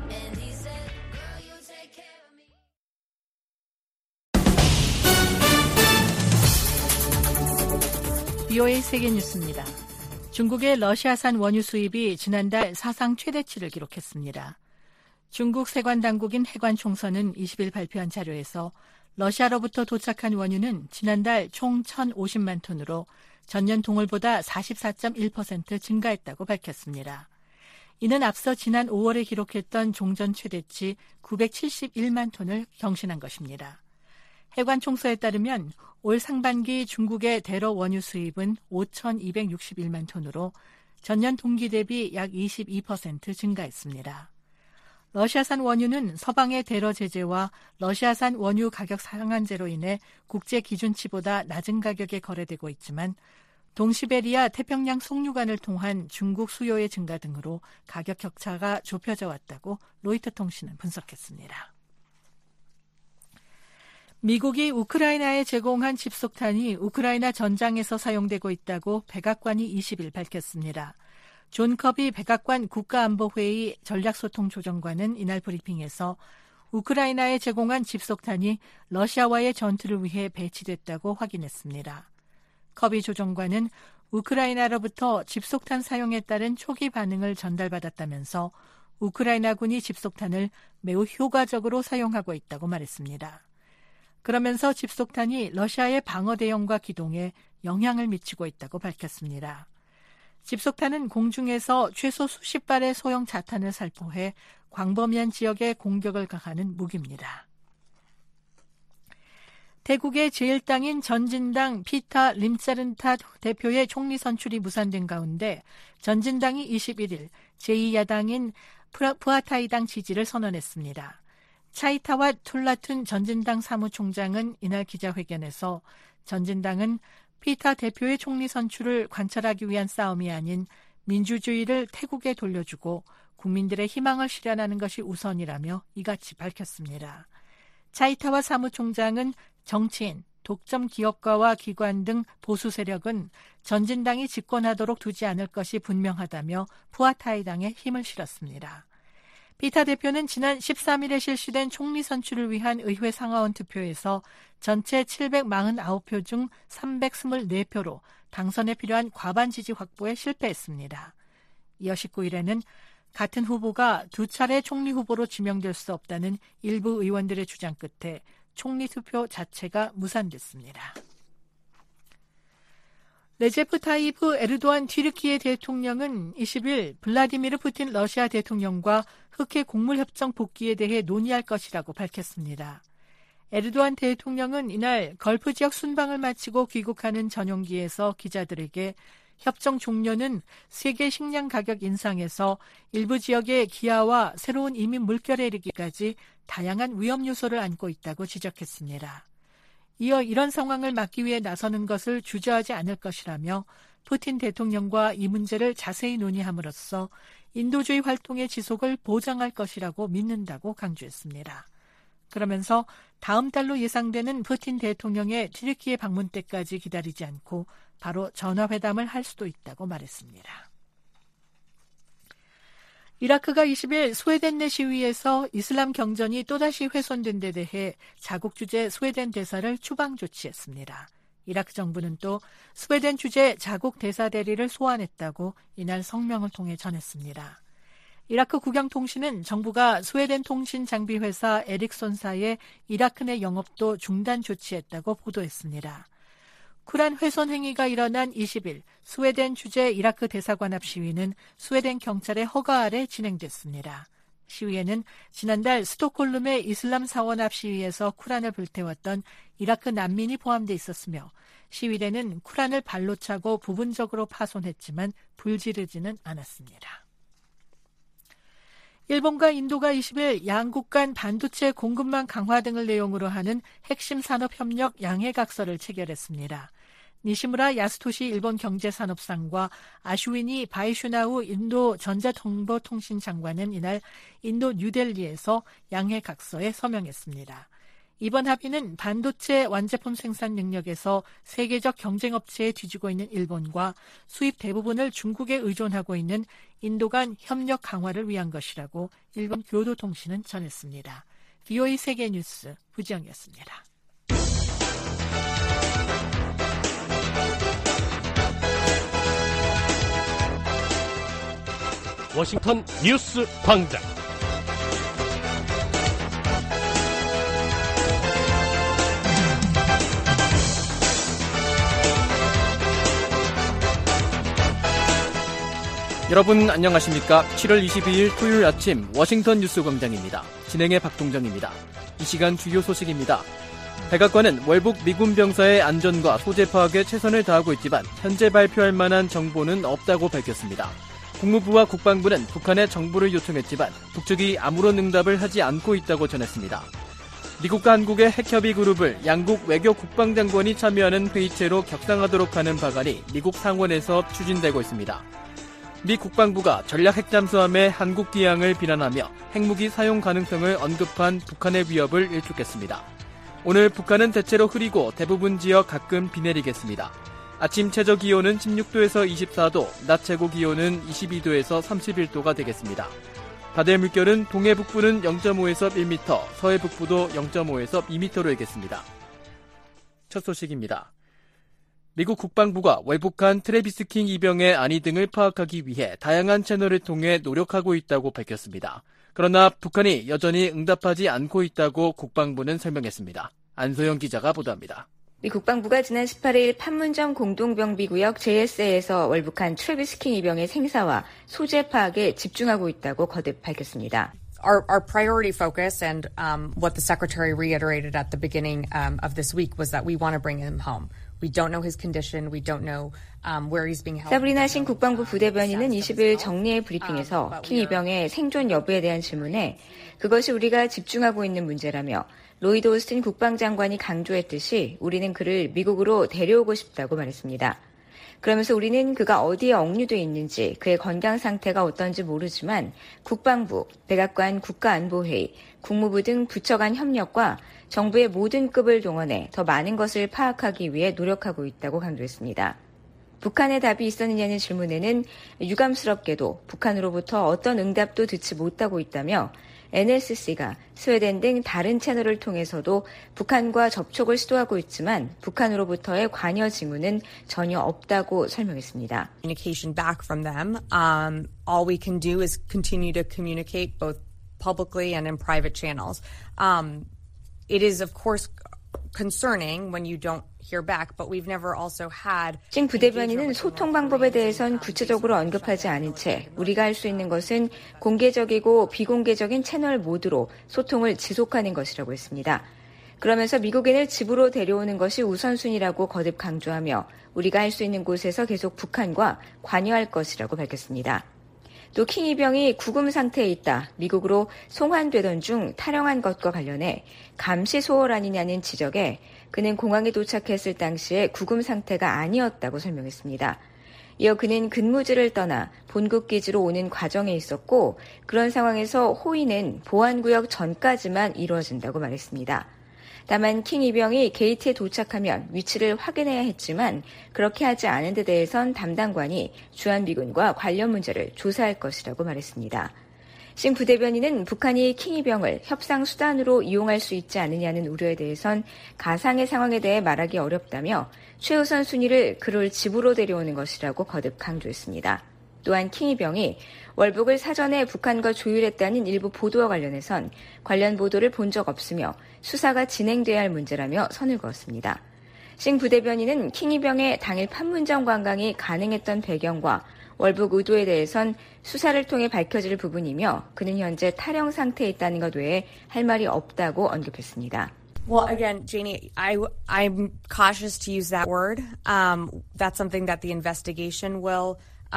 VOA 세계뉴스입니다. 중국의 러시아산 원유 수입이 지난달 사상 최대치를 기록했습니다. 중국 세관 당국인 해관총서는 20일 발표한 자료에서 러시아로부터 도착한 원유는 지난달 총 1,050만 톤으로 전년 동월보다 44.1% 증가했다고 밝혔습니다. 이는 앞서 지난 5월에 기록했던 종전 최대치 971만 톤을 경신한 것입니다. 해관총서에 따르면 올 상반기 중국의 대러 원유 수입은 5,261만 톤으로 전년 동기 대비 약 22% 증가했습니다. 러시아산 원유는 서방의 대러 제재와 러시아산 원유 가격 상한제로 인해 국제 기준치보다 낮은 가격에 거래되고 있지만 동시베리아 태평양 송유관을 통한 중국 수요의 증가 등으로 가격 격차가 좁혀져 왔다고 로이터 통신은 분석했습니다. 미국이 우크라이나에 제공한 집속탄이 우크라이나 전장에서 사용되고 있다고 백악관이 20일 밝혔습니다. 존 커비 백악관 국가안보회의 전략소통조정관은 이날 브리핑에서 우크라이나에 제공한 집속탄이 러시아와의 전투를 위해 배치됐다고 확인했습니다. 커비 조정관은 우크라이나로부터 집속탄 사용에 따른 초기 반응을 전달받았다면서 우크라이나군이 집속탄을 매우 효과적으로 사용하고 있다고 말했습니다. 그러면서 집속탄이 러시아의 방어 대형과 기동에 영향을 미치고 있다고 밝혔습니다. 집속탄은 공중에서 최소 수십 발의 소형 자탄을 살포해 광범위한 지역에 공격을 가하는 무기입니다. 태국의 제1당인 전진당 피타 림짜른타 대표의 총리 선출이 무산된 가운데 전진당이 21일 제2야당인 푸아타이당 지지를 선언했습니다. 차이타와 툴라툰 전진당 사무총장은 이날 기자회견에서 전진당은 피타 대표의 총리 선출을 관철하기 위한 싸움이 아닌 민주주의를 태국에 돌려주고 국민들의 희망을 실현하는 것이 우선이라며 이같이 밝혔습니다. 차이타와 사무총장은 정치인, 독점 기업가와 기관 등 보수 세력은 전진당이 집권하도록 두지 않을 것이 분명하다며 푸아타이당에 힘을 실었습니다. 피타 대표는 지난 13일에 실시된 총리 선출을 위한 의회 상하원 투표에서 전체 749표 중 324표로 당선에 필요한 과반 지지 확보에 실패했습니다. 이어 19일에는 같은 후보가 두 차례 총리 후보로 지명될 수 없다는 일부 의원들의 주장 끝에 총리 투표 자체가 무산됐습니다. 레제프 타이프 에르도안 튀르키예 대통령은 20일 블라디미르 푸틴 러시아 대통령과 흑해 곡물협정 복귀에 대해 논의할 것이라고 밝혔습니다. 에르도안 대통령은 이날 걸프 지역 순방을 마치고 귀국하는 전용기에서 기자들에게 협정 종료는 세계 식량 가격 인상에서 일부 지역의 기아와 새로운 이민 물결에 이르기까지 다양한 위험 요소를 안고 있다고 지적했습니다. 이어 이런 상황을 막기 위해 나서는 것을 주저하지 않을 것이라며 푸틴 대통령과 이 문제를 자세히 논의함으로써 인도주의 활동의 지속을 보장할 것이라고 믿는다고 강조했습니다. 그러면서 다음 달로 예상되는 푸틴 대통령의 튀르키예 방문 때까지 기다리지 않고 바로 전화회담을 할 수도 있다고 말했습니다. 이라크가 20일 스웨덴 내 시위에서 이슬람 경전이 또다시 훼손된 데 대해 자국 주재 스웨덴 대사를 추방 조치했습니다. 이라크 정부는 또 스웨덴 주재 자국 대사 대리를 소환했다고 이날 성명을 통해 전했습니다. 이라크 국영통신은 정부가 스웨덴 통신 장비 회사 에릭손사의 이라크 내 영업도 중단 조치했다고 보도했습니다. 쿠란 훼손 행위가 일어난 20일 스웨덴 주재 이라크 대사관 앞 시위는 스웨덴 경찰의 허가 아래 진행됐습니다. 시위에는 지난달 스톡홀름의 이슬람 사원 앞 시위에서 쿠란을 불태웠던 이라크 난민이 포함돼 있었으며 시위대는 쿠란을 발로 차고 부분적으로 파손했지만 불지르지는 않았습니다. 일본과 인도가 20일 양국 간 반도체 공급망 강화 등을 내용으로 하는 핵심 산업협력 양해각서를 체결했습니다. 니시무라 야스토시 일본 경제산업상과 아슈위니 바이슈나우 인도 전자정보통신 장관은 이날 인도 뉴델리에서 양해각서에 서명했습니다. 이번 합의는 반도체 완제품 생산 능력에서 세계적 경쟁업체에 뒤지고 있는 일본과 수입 대부분을 중국에 의존하고 있는 인도 간 협력 강화를 위한 것이라고 일본 교도통신은 전했습니다. VOA 세계뉴스 부지영이었습니다. 워싱턴 뉴스 광장. 여러분 안녕하십니까? 7월 22일 토요일 아침 워싱턴 뉴스 광장입니다. 진행의 박동정입니다. 이 시간 주요 소식입니다. 백악관은 월북 미군 병사의 안전과 소재 파악에 최선을 다하고 있지만 현재 발표할 만한 정보는 없다고 밝혔습니다. 국무부와 국방부는 북한에 정보를 요청했지만 북측이 아무런 응답을 하지 않고 있다고 전했습니다. 미국과 한국의 핵협의 그룹을 양국 외교 국방장관이 참여하는 회의체로 격상하도록 하는 방안이 미국 상원에서 추진되고 있습니다. 미 국방부가 전략 핵잠수함의 한국 기항을 비난하며 핵무기 사용 가능성을 언급한 북한의 위협을 일축했습니다. 오늘 북한은 대체로 흐리고 대부분 지역 가끔 비 내리겠습니다. 아침 최저 기온은 16도에서 24도, 낮 최고 기온은 22도에서 31도가 되겠습니다. 바다의 물결은 동해 북부는 0.5에서 1m, 서해 북부도 0.5에서 2m로 일겠습니다. 첫 소식입니다. 미국 국방부가 월북한 트래비스 킹 이병의 안위 등을 파악하기 위해 다양한 채널을 통해 노력하고 있다고 밝혔습니다. 그러나 북한이 여전히 응답하지 않고 있다고 국방부는 설명했습니다. 안소영 기자가 보도합니다. 미 국방부가 지난 18일 판문점 공동병비구역 JSA에서 월북한 트래비스 킹 이병의 생사와 소재 파악에 집중하고 있다고 거듭 밝혔습니다. Our priority focus and what the Secretary reiterated at the beginning of this week was that we want to bring him home. We don't know his condition. We don't know where he's being held. 사브리나 신 국방부 부대변인은 20일 정례 브리핑에서 킹 이병의 생존 여부에 대한 질문에 그것이 우리가 집중하고 있는 문제라며 로이드 오스틴 국방장관이 강조했듯이 우리는 그를 미국으로 데려오고 싶다고 말했습니다. 그러면서 우리는 그가 어디에 억류돼 있는지 그의 건강 상태가 어떤지 모르지만 국방부, 백악관 국가안보회의, 국무부 등 부처 간 협력과 정부의 모든 급을 동원해 더 많은 것을 파악하기 위해 노력하고 있다고 강조했습니다. 북한의 답이 있었느냐는 질문에는 유감스럽게도 북한으로부터 어떤 응답도 듣지 못하고 있다며 NSC가 스웨덴 등 다른 채널을 통해서도 북한과 접촉을 시도하고 있지만 북한으로부터의 관여 징후는 전혀 없다고 설명했습니다. Communication back from them. All we can do is continue to communicate both publicly and in private channels. It is of course concerning when you don't hear back, but we've never also had. 싱 부대변인은 소통 방법에 대해선 구체적으로 언급하지 않은 채 우리가 할 수 있는 것은 공개적이고 비공개적인 채널 모두로 소통을 지속하는 것이라고 했습니다. 그러면서 미국인을 집으로 데려오는 것이 우선순위라고 거듭 강조하며 우리가 할 수 있는 곳에서 계속 북한과 관여할 것이라고 밝혔습니다. 또 킹 이병이 구금 상태에 있다. 미국으로 송환되던 중 탈영한 것과 관련해 감시 소홀 아니냐는 지적에 그는 공항에 도착했을 당시에 구금 상태가 아니었다고 설명했습니다. 이어 그는 근무지를 떠나 본국 기지로 오는 과정에 있었고 그런 상황에서 호위는 보안구역 전까지만 이루어진다고 말했습니다. 다만 킹 이병이 게이트에 도착하면 위치를 확인해야 했지만 그렇게 하지 않은 데 대해선 담당관이 주한미군과 관련 문제를 조사할 것이라고 말했습니다. 싱 부대변인은 북한이 킹 이병을 협상 수단으로 이용할 수 있지 않느냐는 우려에 대해선 가상의 상황에 대해 말하기 어렵다며 최우선 순위를 그를 집으로 데려오는 것이라고 거듭 강조했습니다. 또한 킹 이병이 월북을 사전에 북한과 조율했다는 일부 보도와 관련해선 관련 보도를 본 적 없으며 수사가 진행돼야 할 문제라며 선을 그었습니다. 싱 부대변인은 킹 이병의 당일 판문점 관광이 가능했던 배경과 월북 의도에 대해선 수사를 통해 밝혀질 부분이며 그는 현재 탈영 상태에 있다는 것 외에 할 말이 없다고 언급했습니다. Well, again, Janie, I'm cautious to use that word. That's something that the investigation will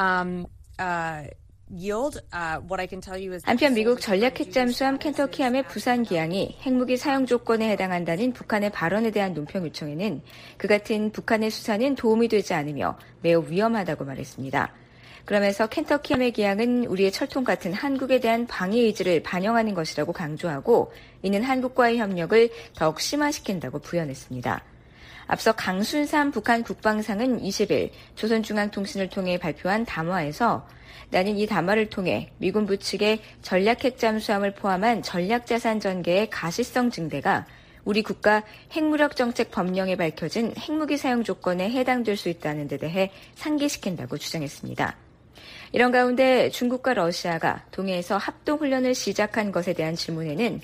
yield. What I can tell you is 한편 미국 전략 핵잠수함 켄터키함의 부산 기항이 핵무기 사용 조건에 해당한다는 북한의 발언에 대한 논평 요청에는 그 같은 북한의 수사는 도움이 되지 않으며 매우 위험하다고 말했습니다. 그러면서 켄터키 기항은 우리의 철통 같은 한국에 대한 방위 의지를 반영하는 것이라고 강조하고 이는 한국과의 협력을 더욱 심화시킨다고 부연했습니다. 앞서 강순삼 북한 국방상은 20일 조선중앙통신을 통해 발표한 담화에서 나는 이 담화를 통해 미군 부측의 전략핵 잠수함을 포함한 전략자산 전개의 가시성 증대가 우리 국가 핵무력 정책 법령에 밝혀진 핵무기 사용 조건에 해당될 수 있다는 데 대해 상기시킨다고 주장했습니다. 이런 가운데 중국과 러시아가 동해에서 합동훈련을 시작한 것에 대한 질문에는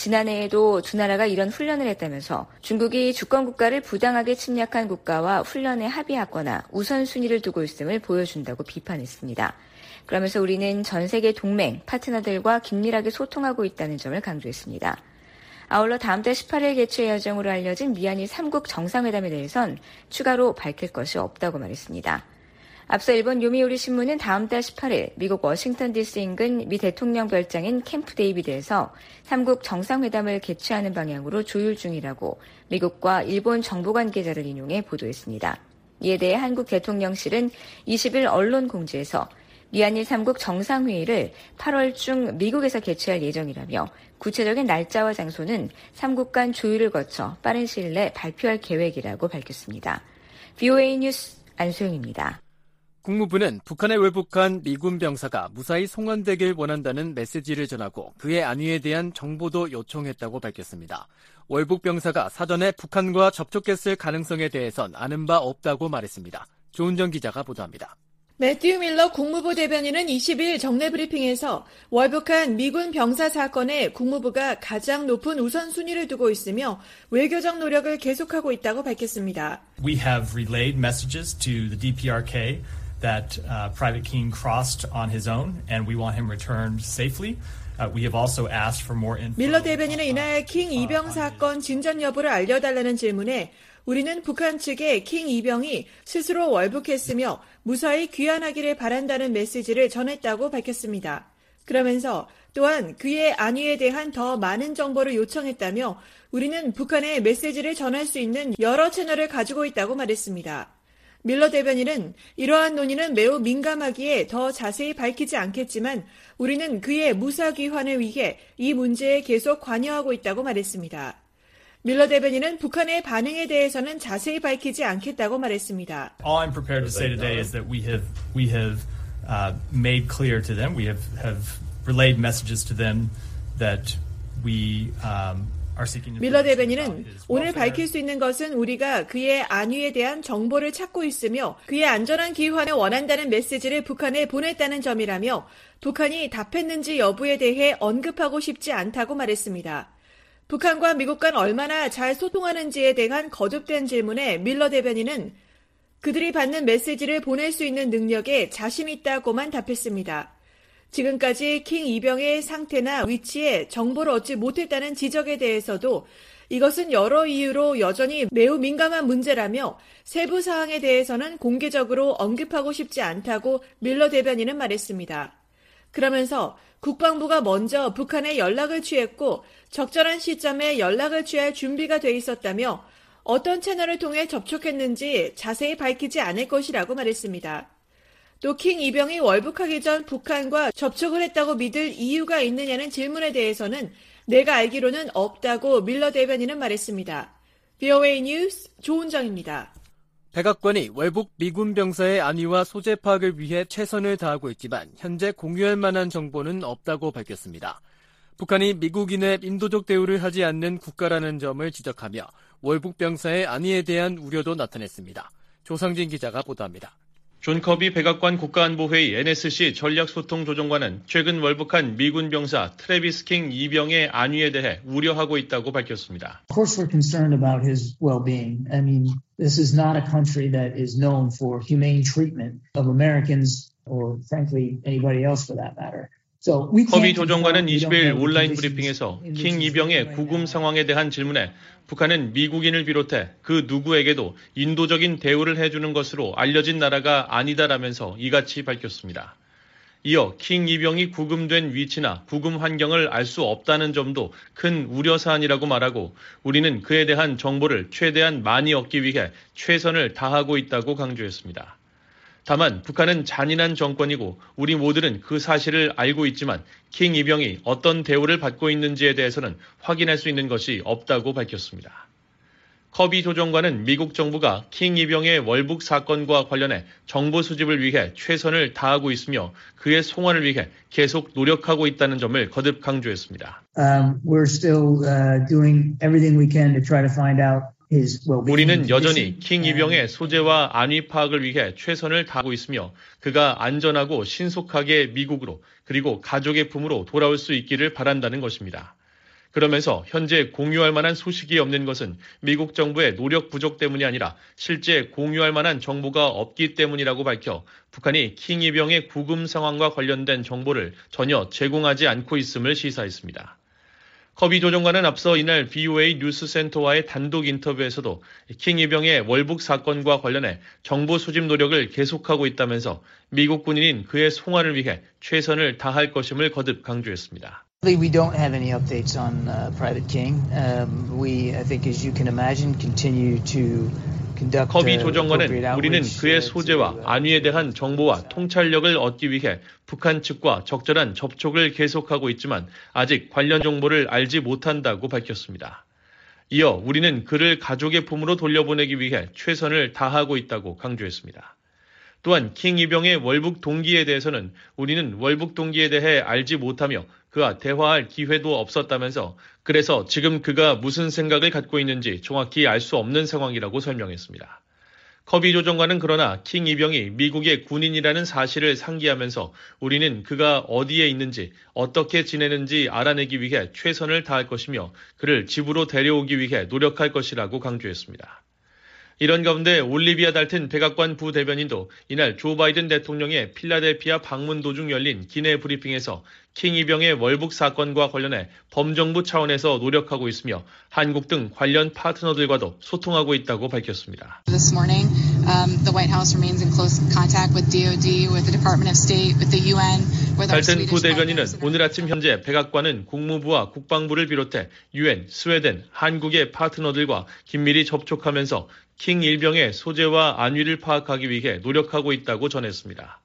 지난해에도 두 나라가 이런 훈련을 했다면서 중국이 주권국가를 부당하게 침략한 국가와 훈련에 합의하거나 우선순위를 두고 있음을 보여준다고 비판했습니다. 그러면서 우리는 전 세계 동맹, 파트너들과 긴밀하게 소통하고 있다는 점을 강조했습니다. 아울러 다음 달 18일 개최 예정으로 알려진 미한일 3국 정상회담에 대해선 추가로 밝힐 것이 없다고 말했습니다. 앞서 일본 요미우리 신문은 다음 달 18일 미국 워싱턴 DC 인근 미 대통령 별장인 캠프 데이비드에서 3국 정상회담을 개최하는 방향으로 조율 중이라고 미국과 일본 정부 관계자를 인용해 보도했습니다. 이에 대해 한국 대통령실은 20일 언론 공지에서 미한일 3국 정상회의를 8월 중 미국에서 개최할 예정이라며 구체적인 날짜와 장소는 3국 간 조율을 거쳐 빠른 시일 내 발표할 계획이라고 밝혔습니다. VOA 뉴스 안소영입니다. 국무부는 북한에 월북한 미군 병사가 무사히 송환되길 원한다는 메시지를 전하고 그의 안위에 대한 정보도 요청했다고 밝혔습니다. 월북 병사가 사전에 북한과 접촉했을 가능성에 대해선 아는 바 없다고 말했습니다. 조은정 기자가 보도합니다. 매튜 밀러 국무부 대변인은 20일 정례 브리핑에서 월북한 미군 병사 사건에 국무부가 가장 높은 우선순위를 두고 있으며 외교적 노력을 계속하고 있다고 밝혔습니다. We have relayed messages to the DPRK that Private King crossed on his own and we want him returned safely. We have also asked for more info. 밀러 대변인은 이날 킹 이병 사건 진전 여부를 알려달라는 질문에 우리는 북한 측에 킹 이병이 스스로 월북했으며 무사히 귀환하기를 바란다는 메시지를 전했다고 밝혔습니다. 그러면서 또한 그의 안위에 대한 더 많은 정보를 요청했다며 우리는 북한에 메시지를 전할 수 있는 여러 채널을 가지고 있다고 말했습니다. 밀러 대변인은 이러한 논의는 매우 민감하기에 더 자세히 밝히지 않겠지만 우리는 그의 무사 귀환을 위해 이 문제에 계속 관여하고 있다고 말했습니다. 밀러 대변인은 북한의 반응에 대해서는 자세히 밝히지 않겠다고 말했습니다. All I'm prepared to say today is that we have made clear to them, we have relayed messages to them that we are seeking. 밀러 대변인은 오늘 밝힐 수 있는 것은 우리가 그의 안위에 대한 정보를 찾고 있으며 그의 안전한 귀환을 원한다는 메시지를 북한에 보냈다는 점이라며 북한이 답했는지 여부에 대해 언급하고 싶지 않다고 말했습니다. 북한과 미국 간 얼마나 잘 소통하는지에 대한 거듭된 질문에 밀러 대변인은 그들이 받는 메시지를 보낼 수 있는 능력에 자신 있다고만 답했습니다. 지금까지 킹 이병의 상태나 위치에 정보를 얻지 못했다는 지적에 대해서도 이것은 여러 이유로 여전히 매우 민감한 문제라며 세부 사항에 대해서는 공개적으로 언급하고 싶지 않다고 밀러 대변인은 말했습니다. 그러면서 국방부가 먼저 북한에 연락을 취했고 적절한 시점에 연락을 취할 준비가 돼 있었다며 어떤 채널을 통해 접촉했는지 자세히 밝히지 않을 것이라고 말했습니다. 또 킹 이병이 월북하기 전 북한과 접촉을 했다고 믿을 이유가 있느냐는 질문에 대해서는 내가 알기로는 없다고 밀러 대변인은 말했습니다. VOA 뉴스 조은정입니다. 백악관이 월북 미군 병사의 안위와 소재 파악을 위해 최선을 다하고 있지만 현재 공유할 만한 정보는 없다고 밝혔습니다. 북한이 미국인의 인도적 대우를 하지 않는 국가라는 점을 지적하며 월북 병사의 안위에 대한 우려도 나타냈습니다. 조상진 기자가 보도합니다. 존 커비 백악관 국가안보회의 NSC 전략소통조정관은 최근 월북한 미군 병사 트래비스 킹 이병의 안위에 대해 우려하고 있다고 밝혔습니다. Of course we're concerned about his well-being. I mean, this is not a country that is known for humane treatment of Americans or frankly anybody else for that matter. 커비 조정관은 20일 온라인 브리핑에서 킹 이병의 구금 상황에 대한 질문에 북한은 미국인을 비롯해 그 누구에게도 인도적인 대우를 해주는 것으로 알려진 나라가 아니다라면서 이같이 밝혔습니다. 이어 킹 이병이 구금된 위치나 구금 환경을 알 수 없다는 점도 큰 우려사안이라고 말하고 우리는 그에 대한 정보를 최대한 많이 얻기 위해 최선을 다하고 있다고 강조했습니다. 다만 북한은 잔인한 정권이고 우리 모두는 그 사실을 알고 있지만 킹 이병이 어떤 대우를 받고 있는지에 대해서는 확인할 수 있는 것이 없다고 밝혔습니다. 커비 조정관은 미국 정부가 킹 이병의 월북 사건과 관련해 정보 수집을 위해 최선을 다하고 있으며 그의 송환을 위해 계속 노력하고 있다는 점을 거듭 강조했습니다. We're still doing everything we can to try to find out. 우리는 여전히 킹 이병의 소재와 안위 파악을 위해 최선을 다하고 있으며 그가 안전하고 신속하게 미국으로 그리고 가족의 품으로 돌아올 수 있기를 바란다는 것입니다. 그러면서 현재 공유할 만한 소식이 없는 것은 미국 정부의 노력 부족 때문이 아니라 실제 공유할 만한 정보가 없기 때문이라고 밝혀 북한이 킹 이병의 구금 상황과 관련된 정보를 전혀 제공하지 않고 있음을 시사했습니다. 커비 조정관은 앞서 이날 BOA 뉴스센터와의 단독 인터뷰에서도 킹 이병의 월북 사건과 관련해 정보 수집 노력을 계속하고 있다면서 미국 군인인 그의 송환을 위해 최선을 다할 것임을 거듭 강조했습니다. We don't have any updates on Private King. We, I think, as you can imagine, continue to conduct. 커비 조정관은 우리는 그의 소재와 안위에 대한 정보와 통찰력을 얻기 위해 북한 측과 적절한 접촉을 계속하고 있지만 아직 관련 정보를 알지 못한다고 밝혔습니다. 이어 우리는 그를 가족의 품으로 돌려보내기 위해 최선을 다하고 있다고 강조했습니다. 또한 킹 이병의 월북 동기에 대해서는 우리는 월북 동기에 대해 알지 못하며 그와 대화할 기회도 없었다면서 그래서 지금 그가 무슨 생각을 갖고 있는지 정확히 알 수 없는 상황이라고 설명했습니다. 커비 조정관은 그러나 킹 이병이 미국의 군인이라는 사실을 상기하면서 우리는 그가 어디에 있는지 어떻게 지내는지 알아내기 위해 최선을 다할 것이며 그를 집으로 데려오기 위해 노력할 것이라고 강조했습니다. 이런 가운데 올리비아 달튼 백악관 부대변인도 이날 조 바이든 대통령의 필라델피아 방문 도중 열린 기내 브리핑에서 킹 이병의 월북 사건과 관련해 범정부 차원에서 노력하고 있으며 한국 등 관련 파트너들과도 소통하고 있다고 밝혔습니다. This morning, the White House remains in close contact with DoD, with the Department of State, with the UN. 달튼 부대변인은 오늘 아침 현재 백악관은 국무부와 국방부를 비롯해 UN, 스웨덴, 한국의 파트너들과 긴밀히 접촉하면서 킹 일병의 소재와 안위를 파악하기 위해 노력하고 있다고 전했습니다.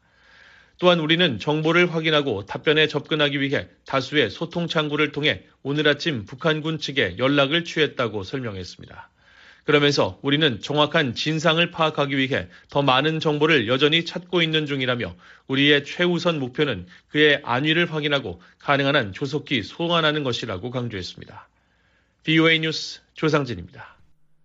또한 우리는 정보를 확인하고 답변에 접근하기 위해 다수의 소통 창구를 통해 오늘 아침 북한군 측에 연락을 취했다고 설명했습니다. 그러면서 우리는 정확한 진상을 파악하기 위해 더 많은 정보를 여전히 찾고 있는 중이라며 우리의 최우선 목표는 그의 안위를 확인하고 가능한 한 조속히 송환하는 것이라고 강조했습니다. BOA 뉴스 조상진입니다.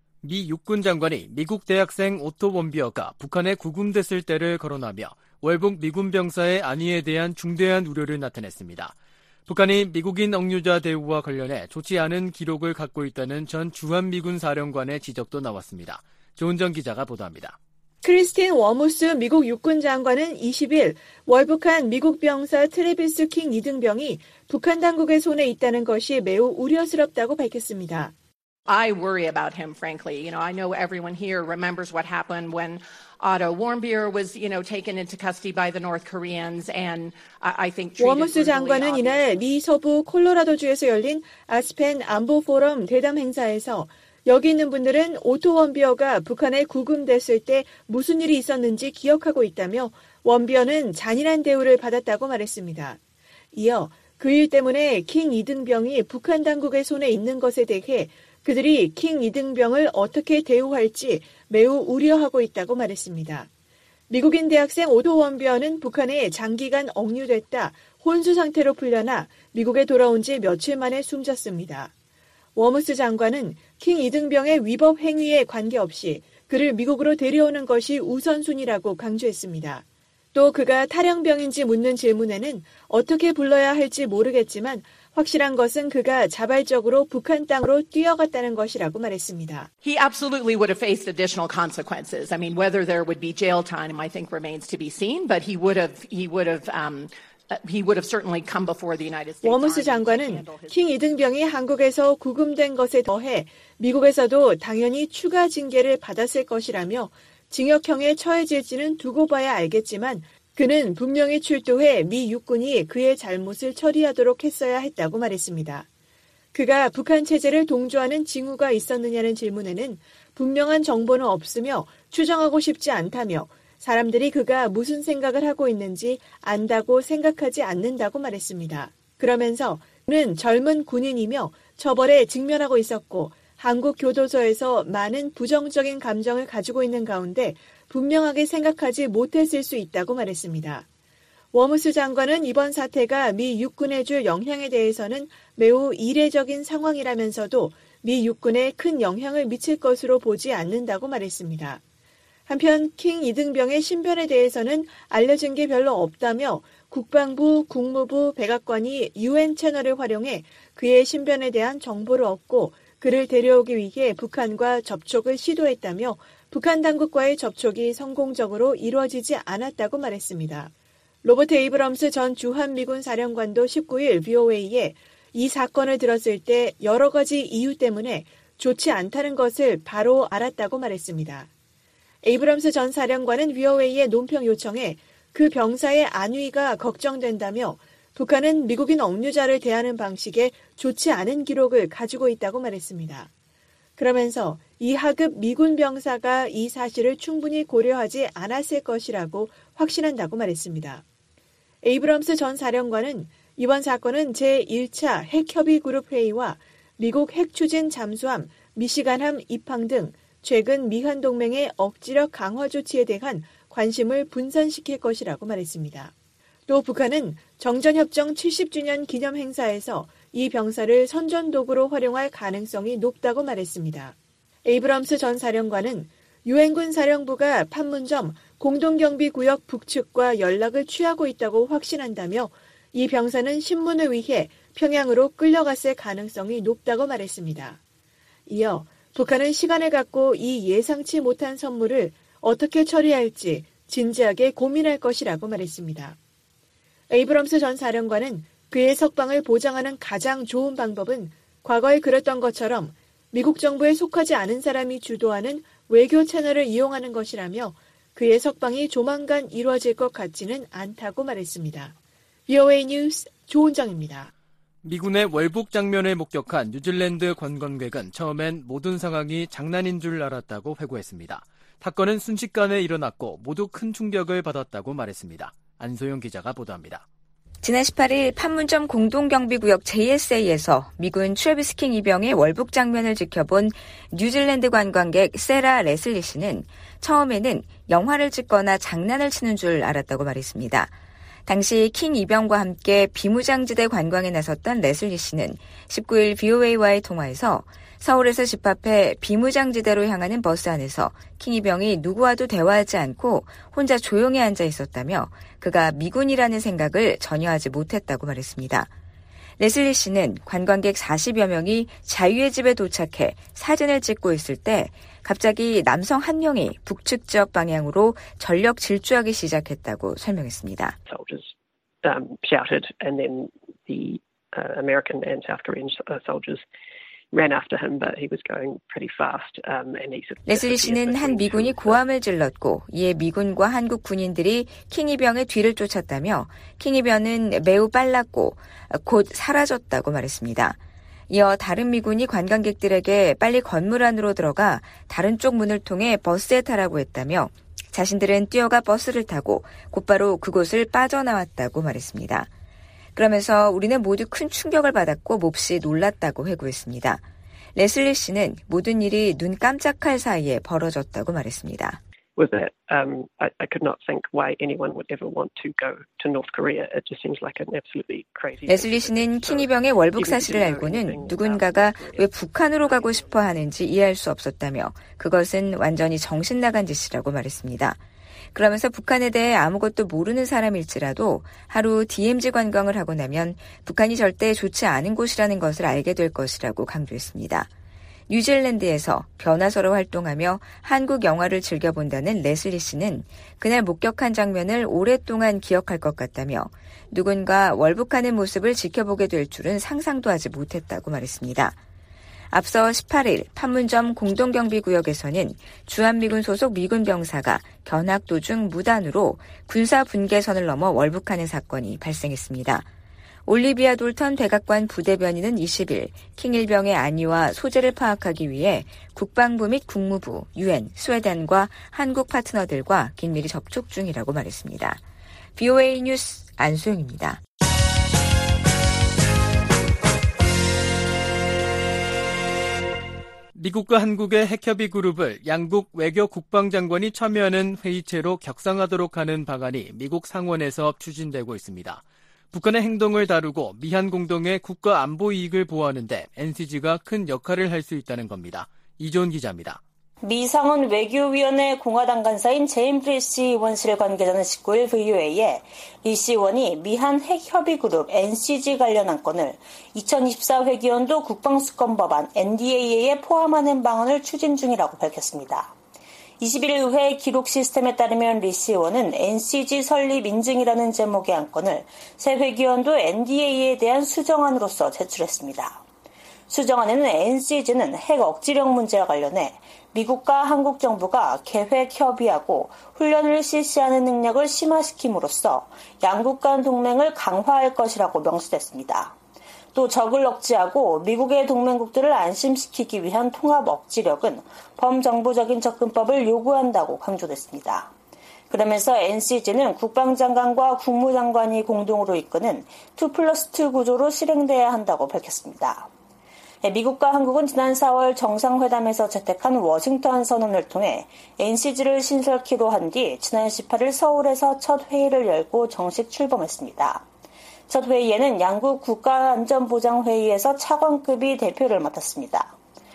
미 육군 장관이 미국 대학생 오토 원비어가 북한에 구금됐을 때를 거론하며 월북 미군 병사의 안위에 대한 중대한 우려를 나타냈습니다. 북한이 미국인 억류자 대우와 관련해 좋지 않은 기록을 갖고 있다는 전 주한미군 사령관의 지적도 나왔습니다. 조은정 기자가 보도합니다. 크리스틴 워무스 미국 육군 장관은 20일 월북한 미국 병사 트래비스 킹 이등병이 북한 당국의 손에 있다는 것이 매우 우려스럽다고 밝혔습니다. I worry about him, frankly. I know everyone here remembers what happened when Otto Warmbier was, taken into custody by the North Koreans, and I think 워무스 장관은 이날 미 서부 콜로라도주에서 열린 아스펜 안보 포럼 대담 행사에서 여기 있는 분들은 오토 원비어가 북한에 구금됐을 때 무슨 일이 있었는지 기억하고 있다며 원비어는 잔인한 대우를 받았다고 말했습니다. 이어 그 일 때문에 킹 이등병이 북한 당국의 손에 있는 것에 대해 그들이 킹 이등병을 어떻게 대우할지 매우 우려하고 있다고 말했습니다. 미국인 대학생 오토 원비어는 북한에 장기간 억류됐다 혼수 상태로 풀려나 미국에 돌아온 지 며칠 만에 숨졌습니다. 워무스 장관은 킹 이등병의 위법 행위에 관계없이 그를 미국으로 데려오는 것이 우선순위라고 강조했습니다. 또 그가 탈영병인지 묻는 질문에는 어떻게 불러야 할지 모르겠지만 확실한 것은 그가 자발적으로 북한 땅으로 뛰어갔다는 것이라고 말했습니다. He absolutely would have faced additional consequences. I mean, whether there would be jail time, I think remains to be seen, but he would have certainly come before the United States. 워무스 장관은 킹 이등병이 한국에서 구금된 것에 더해 미국에서도 당연히 추가 징계를 받았을 것이라며 징역형에 처해질지는 두고 봐야 알겠지만 그는 분명히 출두해 미 육군이 그의 잘못을 처리하도록 했어야 했다고 말했습니다. 그가 북한 체제를 동조하는 징후가 있었느냐는 질문에는 분명한 정보는 없으며 추정하고 싶지 않다며 사람들이 그가 무슨 생각을 하고 있는지 안다고 생각하지 않는다고 말했습니다. 그러면서 그는 젊은 군인이며 처벌에 직면하고 있었고 한국 교도소에서 많은 부정적인 감정을 가지고 있는 가운데 분명하게 생각하지 못했을 수 있다고 말했습니다. 워무스 장관은 이번 사태가 미 육군에 줄 영향에 대해서는 매우 이례적인 상황이라면서도 미 육군에 큰 영향을 미칠 것으로 보지 않는다고 말했습니다. 한편 킹 이등병의 신변에 대해서는 알려진 게 별로 없다며 국방부, 국무부, 백악관이 UN 채널을 활용해 그의 신변에 대한 정보를 얻고 그를 데려오기 위해 북한과 접촉을 시도했다며 북한 당국과의 접촉이 성공적으로 이루어지지 않았다고 말했습니다. 로버트 에이브럼스 전 주한미군 사령관도 19일 VOA에 이 사건을 들었을 때 여러 가지 이유 때문에 좋지 않다는 것을 바로 알았다고 말했습니다. 에이브럼스 전 사령관은 VOA의 논평 요청에 그 병사의 안위가 걱정된다며 북한은 미국인 억류자를 대하는 방식에 좋지 않은 기록을 가지고 있다고 말했습니다. 그러면서 이 하급 미군 병사가 이 사실을 충분히 고려하지 않았을 것이라고 확신한다고 말했습니다. 에이브럼스 전 사령관은 이번 사건은 제1차 핵협의그룹 회의와 미국 핵추진 잠수함 미시간함 입항 등 최근 미한 동맹의 억지력 강화 조치에 대한 관심을 분산시킬 것이라고 말했습니다. 또 북한은 정전협정 70주년 기념 행사에서 이 병사를 선전도구로 활용할 가능성이 높다고 말했습니다. 에이브럼스 전 사령관은 유엔군 사령부가 판문점 공동경비구역 북측과 연락을 취하고 있다고 확신한다며 이 병사는 신문을 위해 평양으로 끌려갔을 가능성이 높다고 말했습니다. 이어 북한은 시간을 갖고 이 예상치 못한 선물을 어떻게 처리할지 진지하게 고민할 것이라고 말했습니다. 에이브럼스 전 사령관은 그의 석방을 보장하는 가장 좋은 방법은 과거에 그랬던 것처럼 미국 정부에 속하지 않은 사람이 주도하는 외교 채널을 이용하는 것이라며 그의 석방이 조만간 이루어질 것 같지는 않다고 말했습니다. VOA 뉴스 조은정입니다. 미군의 월북 장면을 목격한 뉴질랜드 관광객은 처음엔 모든 상황이 장난인 줄 알았다고 회고했습니다. 사건은 순식간에 일어났고 모두 큰 충격을 받았다고 말했습니다. 안소영 기자가 보도합니다. 지난 18일 판문점 공동경비구역 JSA에서 미군 트래비스 킹 이병의 월북 장면을 지켜본 뉴질랜드 관광객 세라 레슬리 씨는 처음에는 영화를 찍거나 장난을 치는 줄 알았다고 말했습니다. 당시 킹 이병과 함께 비무장지대 관광에 나섰던 레슬리 씨는 19일 VOA와의 통화에서 서울에서 집합해 비무장지대로 향하는 버스 안에서 킹 이병이 누구와도 대화하지 않고 혼자 조용히 앉아 있었다며 그가 미군이라는 생각을 전혀 하지 못했다고 말했습니다. 레슬리 씨는 관광객 40여 명이 자유의 집에 도착해 사진을 찍고 있을 때 갑자기 남성 한 명이 북측 지역 방향으로 전력 질주하기 시작했다고 설명했습니다. Shouted and then the American and South Korean soldiers ran after him, but he was going pretty fast. 레슬리 씨는 한 미군이 고함을 질렀고 이에 미군과 한국 군인들이 킹이병의 뒤를 쫓았다며 킹이병은 매우 빨랐고 곧 사라졌다고 말했습니다. 이어 다른 미군이 관광객들에게 빨리 건물 안으로 들어가 다른 쪽 문을 통해 버스에 타라고 했다며 자신들은 뛰어가 버스를 타고 곧바로 그곳을 빠져나왔다고 말했습니다. 그러면서 우리는 모두 큰 충격을 받았고 몹시 놀랐다고 회고했습니다. 레슬리 씨는 모든 일이 눈 깜짝할 사이에 벌어졌다고 말했습니다. Was that I could not think why anyone would ever want to go to North Korea. It just seems like an absolutely crazy. 레슬리 씨는 킹이병의 월북 사실을 알고는 누군가가 왜 북한으로 가고 싶어 하는지 이해할 수 없었다며 그것은 완전히 정신 나간 짓이라고 말했습니다. 그러면서 북한에 대해 아무것도 모르는 사람일지라도 하루 DMZ 관광을 하고 나면 북한이 절대 좋지 않은 곳이라는 것을 알게 될 것이라고 강조했습니다. 뉴질랜드에서 변화서로 활동하며 한국 영화를 즐겨본다는 레슬리 씨는 그날 목격한 장면을 오랫동안 기억할 것 같다며 누군가 월북하는 모습을 지켜보게 될 줄은 상상도 하지 못했다고 말했습니다. 앞서 18일 판문점 공동경비구역에서는 주한미군 소속 미군 병사가 견학 도중 무단으로 군사 분계선을 넘어 월북하는 사건이 발생했습니다. 올리비아 돌턴 백악관 부대변인은 20일 킹 일병의 안위와 소재를 파악하기 위해 국방부 및 국무부, UN, 스웨덴과 한국 파트너들과 긴밀히 접촉 중이라고 말했습니다. VOA 뉴스 안소영입니다. 미국과 한국의 핵협의 그룹을 양국 외교 국방장관이 참여하는 회의체로 격상하도록 하는 방안이 미국 상원에서 추진되고 있습니다. 북한의 행동을 다루고 미한 공동의 국가 안보 이익을 보호하는 데 NCG가 큰 역할을 할 수 있다는 겁니다. 이존 기자입니다. 미 상원 외교위원회 공화당 간사인 제임스 리시 의원실의 관계자는 19일 VOA에 리시 의원이 미한 핵협의그룹 NCG 관련 안건을 2024 회기연도 국방수권법안 NDAA에 포함하는 방안을 추진 중이라고 밝혔습니다. 21일 의회 기록 시스템에 따르면 리시 의원은 NCG 설립 인증이라는 제목의 안건을 새 회기연도 NDAA에 대한 수정안으로서 제출했습니다. 수정안에는 NCG는 핵 억지력 문제와 관련해 미국과 한국 정부가 계획 협의하고 훈련을 실시하는 능력을 심화시킴으로써 양국 간 동맹을 강화할 것이라고 명시됐습니다. 또 적을 억제하고 미국의 동맹국들을 안심시키기 위한 통합 억지력은 범정부적인 접근법을 요구한다고 강조됐습니다. 그러면서 NCG는 국방장관과 국무장관이 공동으로 이끄는 2+2 구조로 실행돼야 한다고 밝혔습니다. 미국과 한국은 지난 4월 정상회담에서 채택한 워싱턴 선언을 통해 NCG를 신설키로 한 뒤 지난 18일 서울에서 첫 회의를 열고 정식 출범했습니다. 첫 회의에는 양국 국가안전보장회의에서 차관급이 대표를 맡았습니다.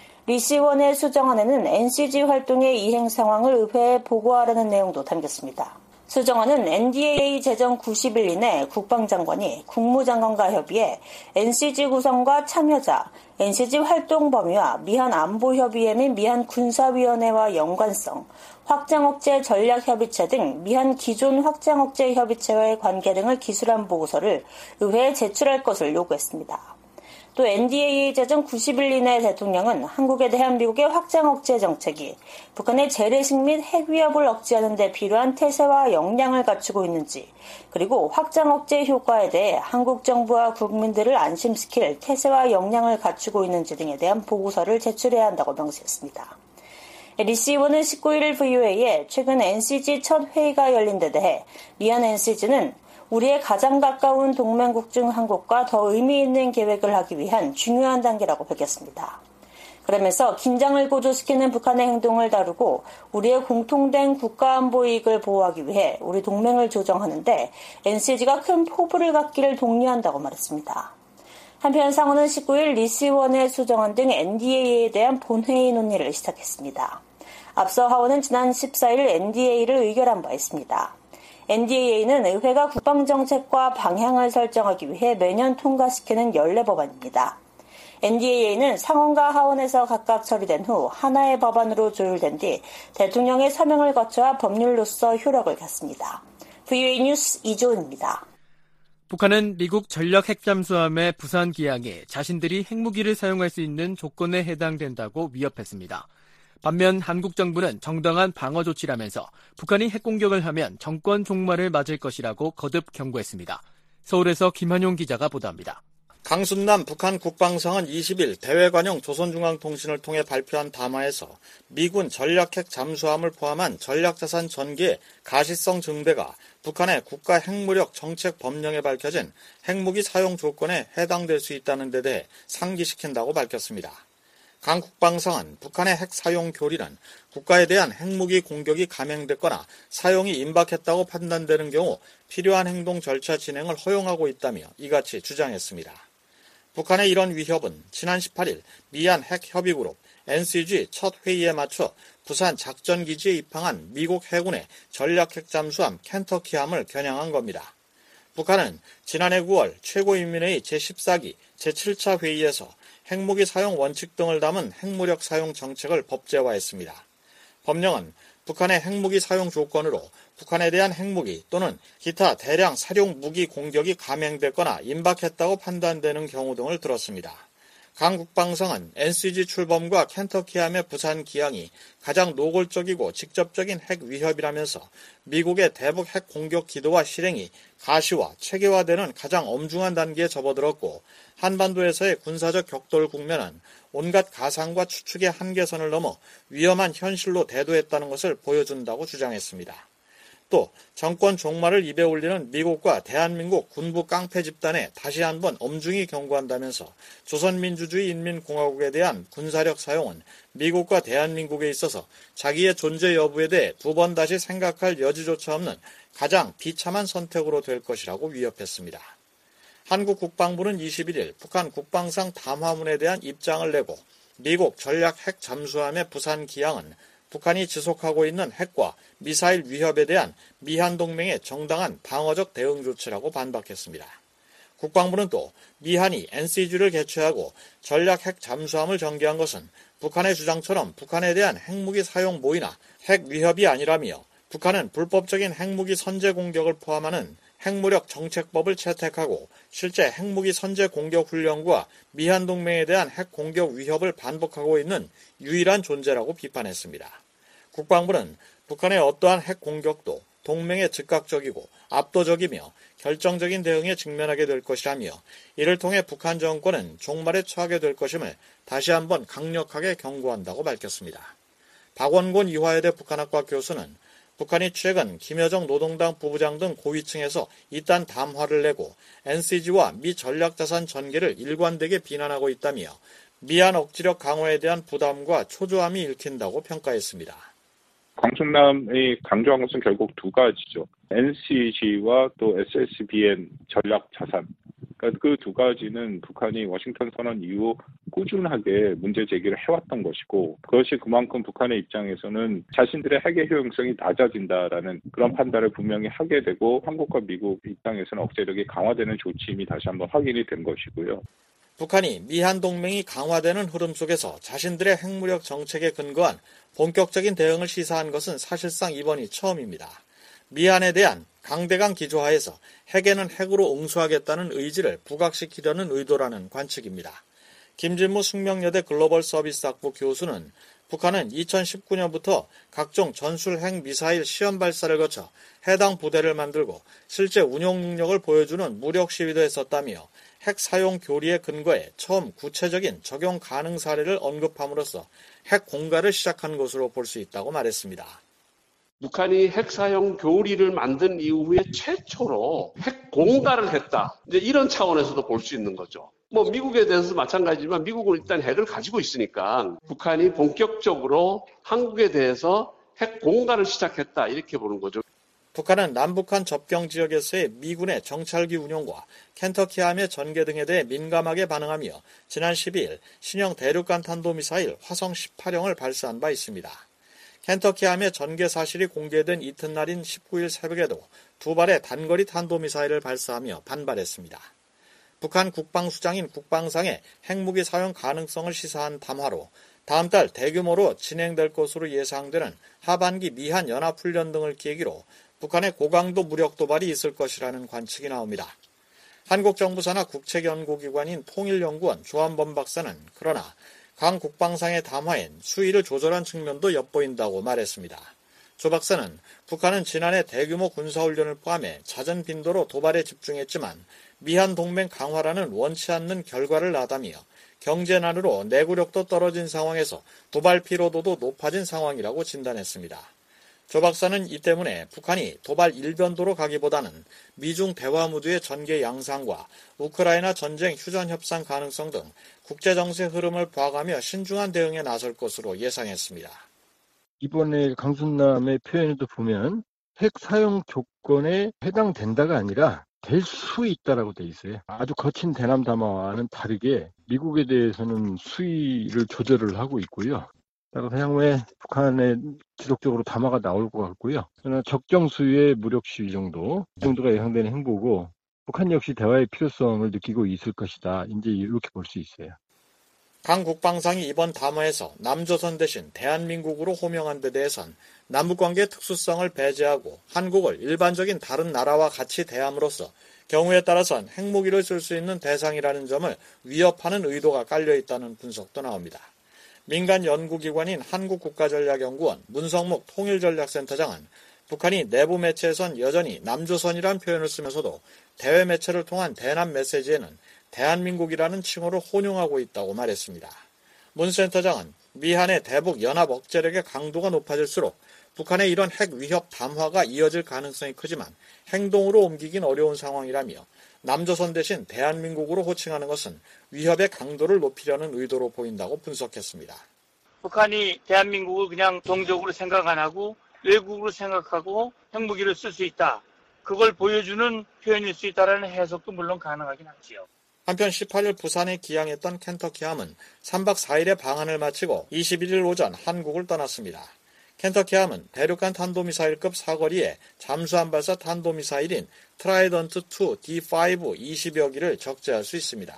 리시 의원의 수정안에는 NCG 활동의 이행 상황을 의회에 보고하라는 내용도 담겼습니다. 수정안은 NDAA 제정 90일 이내 국방장관이 국무장관과 협의해 NCG 구성과 참여자, NCG 활동 범위와 미한 안보협의회 및 미한 군사위원회와 연관성, 확장억제 전략협의체 등 미한 기존 확장억제 협의체와의 관계 등을 기술한 보고서를 의회에 제출할 것을 요구했습니다. 또 NDAA 제정 90일 이내 대통령은 한국에 대한 미국의 확장억제 정책이 북한의 재래식 및 핵위협을 억제하는 데 필요한 태세와 역량을 갖추고 있는지, 그리고 확장억제 효과에 대해 한국 정부와 국민들을 안심시킬 태세와 역량을 갖추고 있는지 등에 대한 보고서를 제출해야 한다고 명시했습니다. 리시 의원은 19일 VOA에 최근 NCG 첫 회의가 열린 데 대해 미한 NCG는 우리의 가장 가까운 동맹국 중 한국과 더 의미 있는 계획을 하기 위한 중요한 단계라고 밝혔습니다. 그러면서 긴장을 고조시키는 북한의 행동을 다루고 우리의 공통된 국가안보 이익을 보호하기 위해 우리 동맹을 조정하는데 NCG가 큰 포부를 갖기를 독려한다고 말했습니다. 한편 상원은 19일 리시 의원의 수정안 등 NDAA에 대한 본회의 논의를 시작했습니다. 앞서 하원은 지난 14일 NDAA를 의결한 바 있습니다. NDAA는 의회가 국방정책과 방향을 설정하기 위해 매년 통과시키는 연례 법안입니다. NDAA는 상원과 하원에서 각각 처리된 후 하나의 법안으로 조율된 뒤 대통령의 서명을 거쳐 법률로서 효력을 갖습니다. VOA 뉴스 이조은입니다. 북한은 미국 전략 핵잠수함의 부산 기항이 자신들이 핵무기를 사용할 수 있는 조건에 해당된다고 위협했습니다. 반면 한국 정부는 정당한 방어 조치라면서 북한이 핵공격을 하면 정권 종말을 맞을 것이라고 거듭 경고했습니다. 서울에서 김한용 기자가 보도합니다. 강순남 북한 국방성은 20일 대외관용 조선중앙통신을 통해 발표한 담화에서 미군 전략핵 잠수함을 포함한 전략자산 전개의 가시성 증대가 북한의 국가 핵무력 정책 법령에 밝혀진 핵무기 사용 조건에 해당될 수 있다는 데 대해 상기시킨다고 밝혔습니다. 강 국방성은 북한의 핵 사용 교리는 국가에 대한 핵무기 공격이 감행됐거나 사용이 임박했다고 판단되는 경우 필요한 행동 절차 진행을 허용하고 있다며 이같이 주장했습니다. 북한의 이런 위협은 지난 18일 미한 핵협의그룹 NCG 첫 회의에 맞춰 부산 작전기지에 입항한 미국 해군의 전략핵 잠수함 켄터키함을 겨냥한 겁니다. 북한은 지난해 9월 최고인민회의 제14기 제7차 회의에서 핵무기 사용 원칙 등을 담은 핵무력 사용 정책을 법제화했습니다. 법령은 북한의 핵무기 사용 조건으로 북한에 대한 핵무기 또는 기타 대량 사용 무기 공격이 감행됐거나 임박했다고 판단되는 경우 등을 들었습니다. 강 국방상은 NCG 출범과 켄터키함의 부산 기항이 가장 노골적이고 직접적인 핵 위협이라면서 미국의 대북 핵 공격 기도와 실행이 가시화, 체계화되는 가장 엄중한 단계에 접어들었고 한반도에서의 군사적 격돌 국면은 온갖 가상과 추측의 한계선을 넘어 위험한 현실로 대두했다는 것을 보여준다고 주장했습니다. 또 정권 종말을 입에 올리는 미국과 대한민국 군부 깡패 집단에 다시 한번 엄중히 경고한다면서 조선민주주의 인민공화국에 대한 군사력 사용은 미국과 대한민국에 있어서 자기의 존재 여부에 대해 두 번 다시 생각할 여지조차 없는 가장 비참한 선택으로 될 것이라고 위협했습니다. 한국 국방부는 21일 북한 국방상 담화문에 대한 입장을 내고 미국 전략 핵 잠수함의 부산 기항은 북한이 지속하고 있는 핵과 미사일 위협에 대한 미한동맹의 정당한 방어적 대응 조치라고 반박했습니다. 국방부는 또 미한이 NCG를 개최하고 전략 핵 잠수함을 전개한 것은 북한의 주장처럼 북한에 대한 핵무기 사용 모의나 핵 위협이 아니라며 북한은 불법적인 핵무기 선제 공격을 포함하는 핵무력 정책법을 채택하고 실제 핵무기 선제 공격 훈련과 미한동맹에 대한 핵 공격 위협을 반복하고 있는 유일한 존재라고 비판했습니다. 국방부는 북한의 어떠한 핵 공격도 동맹의 즉각적이고 압도적이며 결정적인 대응에 직면하게 될 것이라며 이를 통해 북한 정권은 종말에 처하게 될 것임을 다시 한번 강력하게 경고한다고 밝혔습니다. 박원곤 이화여대 북한학과 교수는 북한이 최근 김여정 노동당 부부장 등 고위층에서 이딴 담화를 내고 NCG와 미 전략자산 전개를 일관되게 비난하고 있다며 미한 억지력 강화에 대한 부담과 초조함이 읽힌다고 평가했습니다. 강순남이 강조한 것은 결국 두 가지죠. NCG와 또 SSBN 전략 자산. 그러니까 그 두 가지는 북한이 워싱턴 선언 이후 꾸준하게 문제 제기를 해왔던 것이고 그것이 그만큼 북한의 입장에서는 자신들의 핵의 효용성이 낮아진다라는 그런 판단을 분명히 하게 되고 한국과 미국 입장에서는 억제력이 강화되는 조짐이 다시 한번 확인이 된 것이고요. 북한이 미한 동맹이 강화되는 흐름 속에서 자신들의 핵무력 정책에 근거한 본격적인 대응을 시사한 것은 사실상 이번이 처음입니다. 미한에 대한 강대강 기조하에서 핵에는 핵으로 응수하겠다는 의지를 부각시키려는 의도라는 관측입니다. 김진무 숙명여대 글로벌 서비스학부 교수는 북한은 2019년부터 각종 전술 핵 미사일 시험 발사를 거쳐 해당 부대를 만들고 실제 운용 능력을 보여주는 무력 시위도 했었다며 핵 사용 교리에 근거해 처음 구체적인 적용 가능 사례를 언급함으로써 핵 공갈을 시작한 것으로 볼 수 있다고 말했습니다. 북한이 핵 사용 교리를 만든 이후에 최초로 핵 공갈을 했다. 이제 이런 차원에서도 볼 수 있는 거죠. 뭐 미국에 대해서도 마찬가지지만 미국은 일단 핵을 가지고 있으니까 북한이 본격적으로 한국에 대해서 핵 공갈을 시작했다 이렇게 보는 거죠. 북한은 남북한 접경 지역에서의 미군의 정찰기 운용과 켄터키함의 전개 등에 대해 민감하게 반응하며 지난 12일 신형 대륙간 탄도미사일 화성 18형을 발사한 바 있습니다. 켄터키함의 전개 사실이 공개된 이튿날인 19일 새벽에도 두 발의 단거리 탄도미사일을 발사하며 반발했습니다. 북한 국방수장인 국방상의 핵무기 사용 가능성을 시사한 담화로 다음 달 대규모로 진행될 것으로 예상되는 하반기 미한 연합훈련 등을 계기로 북한의 고강도 무력 도발이 있을 것이라는 관측이 나옵니다. 한국 정부 산하 국책연구기관인 통일연구원 조한범 박사는 그러나 강 국방상의 담화엔 수위를 조절한 측면도 엿보인다고 말했습니다. 조 박사는 북한은 지난해 대규모 군사훈련을 포함해 잦은 빈도로 도발에 집중했지만 미한 동맹 강화라는 원치 않는 결과를 낳다며 경제난으로 내구력도 떨어진 상황에서 도발 피로도도 높아진 상황이라고 진단했습니다. 조 박사는 이 때문에 북한이 도발 일변도로 가기보다는 미중 대화 무드의 전개 양상과 우크라이나 전쟁 휴전 협상 가능성 등 국제정세 흐름을 봐가며 신중한 대응에 나설 것으로 예상했습니다. 이번에 강순남의 표현에도 보면 핵 사용 조건에 해당된다가 아니라 될 수 있다라고 돼 있어요. 아주 거친 대남 담화와는 다르게 미국에 대해서는 수위를 조절을 하고 있고요. 따라서 향후에 북한에 지속적으로 담화가 나올 것 같고요. 그러나 적정 수위의 무력 시위 정도, 이 정도가 예상되는 행보고 북한 역시 대화의 필요성을 느끼고 있을 것이다. 이제 이렇게 볼 수 있어요. 강 국방상이 이번 담화에서 남조선 대신 대한민국으로 호명한 데 대해선 남북관계의 특수성을 배제하고 한국을 일반적인 다른 나라와 같이 대함으로써 경우에 따라선 핵무기를 쓸 수 있는 대상이라는 점을 위협하는 의도가 깔려 있다는 분석도 나옵니다. 민간 연구기관인 한국국가전략연구원 문성묵 통일전략센터장은 북한이 내부 매체에선 여전히 남조선이란 표현을 쓰면서도 대외 매체를 통한 대남 메시지에는 대한민국이라는 칭호를 혼용하고 있다고 말했습니다. 문 센터장은 미한의 대북 연합 억제력의 강도가 높아질수록 북한의 이런 핵 위협 담화가 이어질 가능성이 크지만 행동으로 옮기긴 어려운 상황이라며 남조선 대신 대한민국으로 호칭하는 것은 위협의 강도를 높이려는 의도로 보인다고 분석했습니다. 북한이 대한민국을 그냥 동족으로 생각 안 하고 외국으로 생각하고 핵무기를 쓸 수 있다. 그걸 보여주는 표현일 수 있다는 해석도 물론 가능하긴 하지요. 한편 18일 부산에 기항했던 켄터키함은 3박 4일의 방한을 마치고 21일 오전 한국을 떠났습니다. 켄터키함은 대륙간 탄도미사일급 사거리의 잠수함 발사 탄도미사일인 트라이던트2 D5 20여 기를 적재할 수 있습니다.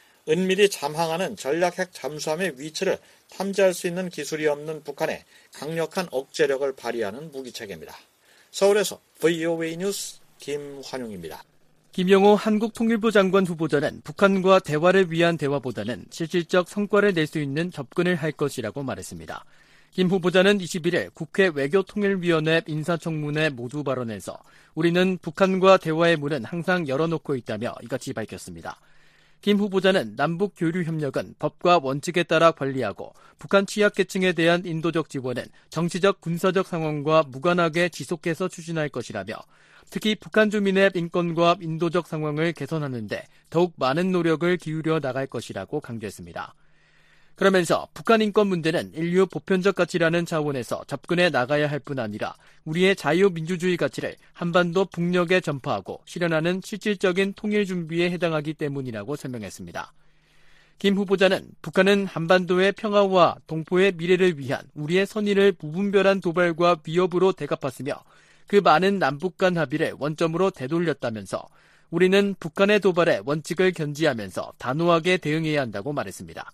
은밀히 잠항하는 전략 핵 잠수함의 위치를 탐지할 수 있는 기술이 없는 북한의 강력한 억제력을 발휘하는 무기체계입니다. 서울에서 VOA 뉴스 김환용입니다. 김영호 한국통일부 장관 후보자는 북한과 대화를 위한 대화보다는 실질적 성과를 낼 수 있는 접근을 할 것이라고 말했습니다. 김 후보자는 21일 국회 외교통일위원회 인사청문회 모두 발언에서 우리는 북한과 대화의 문은 항상 열어놓고 있다며 이같이 밝혔습니다. 김 후보자는 남북 교류 협력은 법과 원칙에 따라 관리하고 북한 취약계층에 대한 인도적 지원은 정치적 군사적 상황과 무관하게 지속해서 추진할 것이라며 특히 북한 주민의 인권과 인도적 상황을 개선하는 데 더욱 많은 노력을 기울여 나갈 것이라고 강조했습니다. 그러면서 북한 인권 문제는 인류 보편적 가치라는 차원에서 접근해 나가야 할 뿐 아니라 우리의 자유민주주의 가치를 한반도 북녘에 전파하고 실현하는 실질적인 통일 준비에 해당하기 때문이라고 설명했습니다. 김 후보자는 북한은 한반도의 평화와 동포의 미래를 위한 우리의 선의를 무분별한 도발과 위협으로 대갚았으며 그 많은 남북 간 합의를 원점으로 되돌렸다면서 우리는 북한의 도발에 원칙을 견지하면서 단호하게 대응해야 한다고 말했습니다.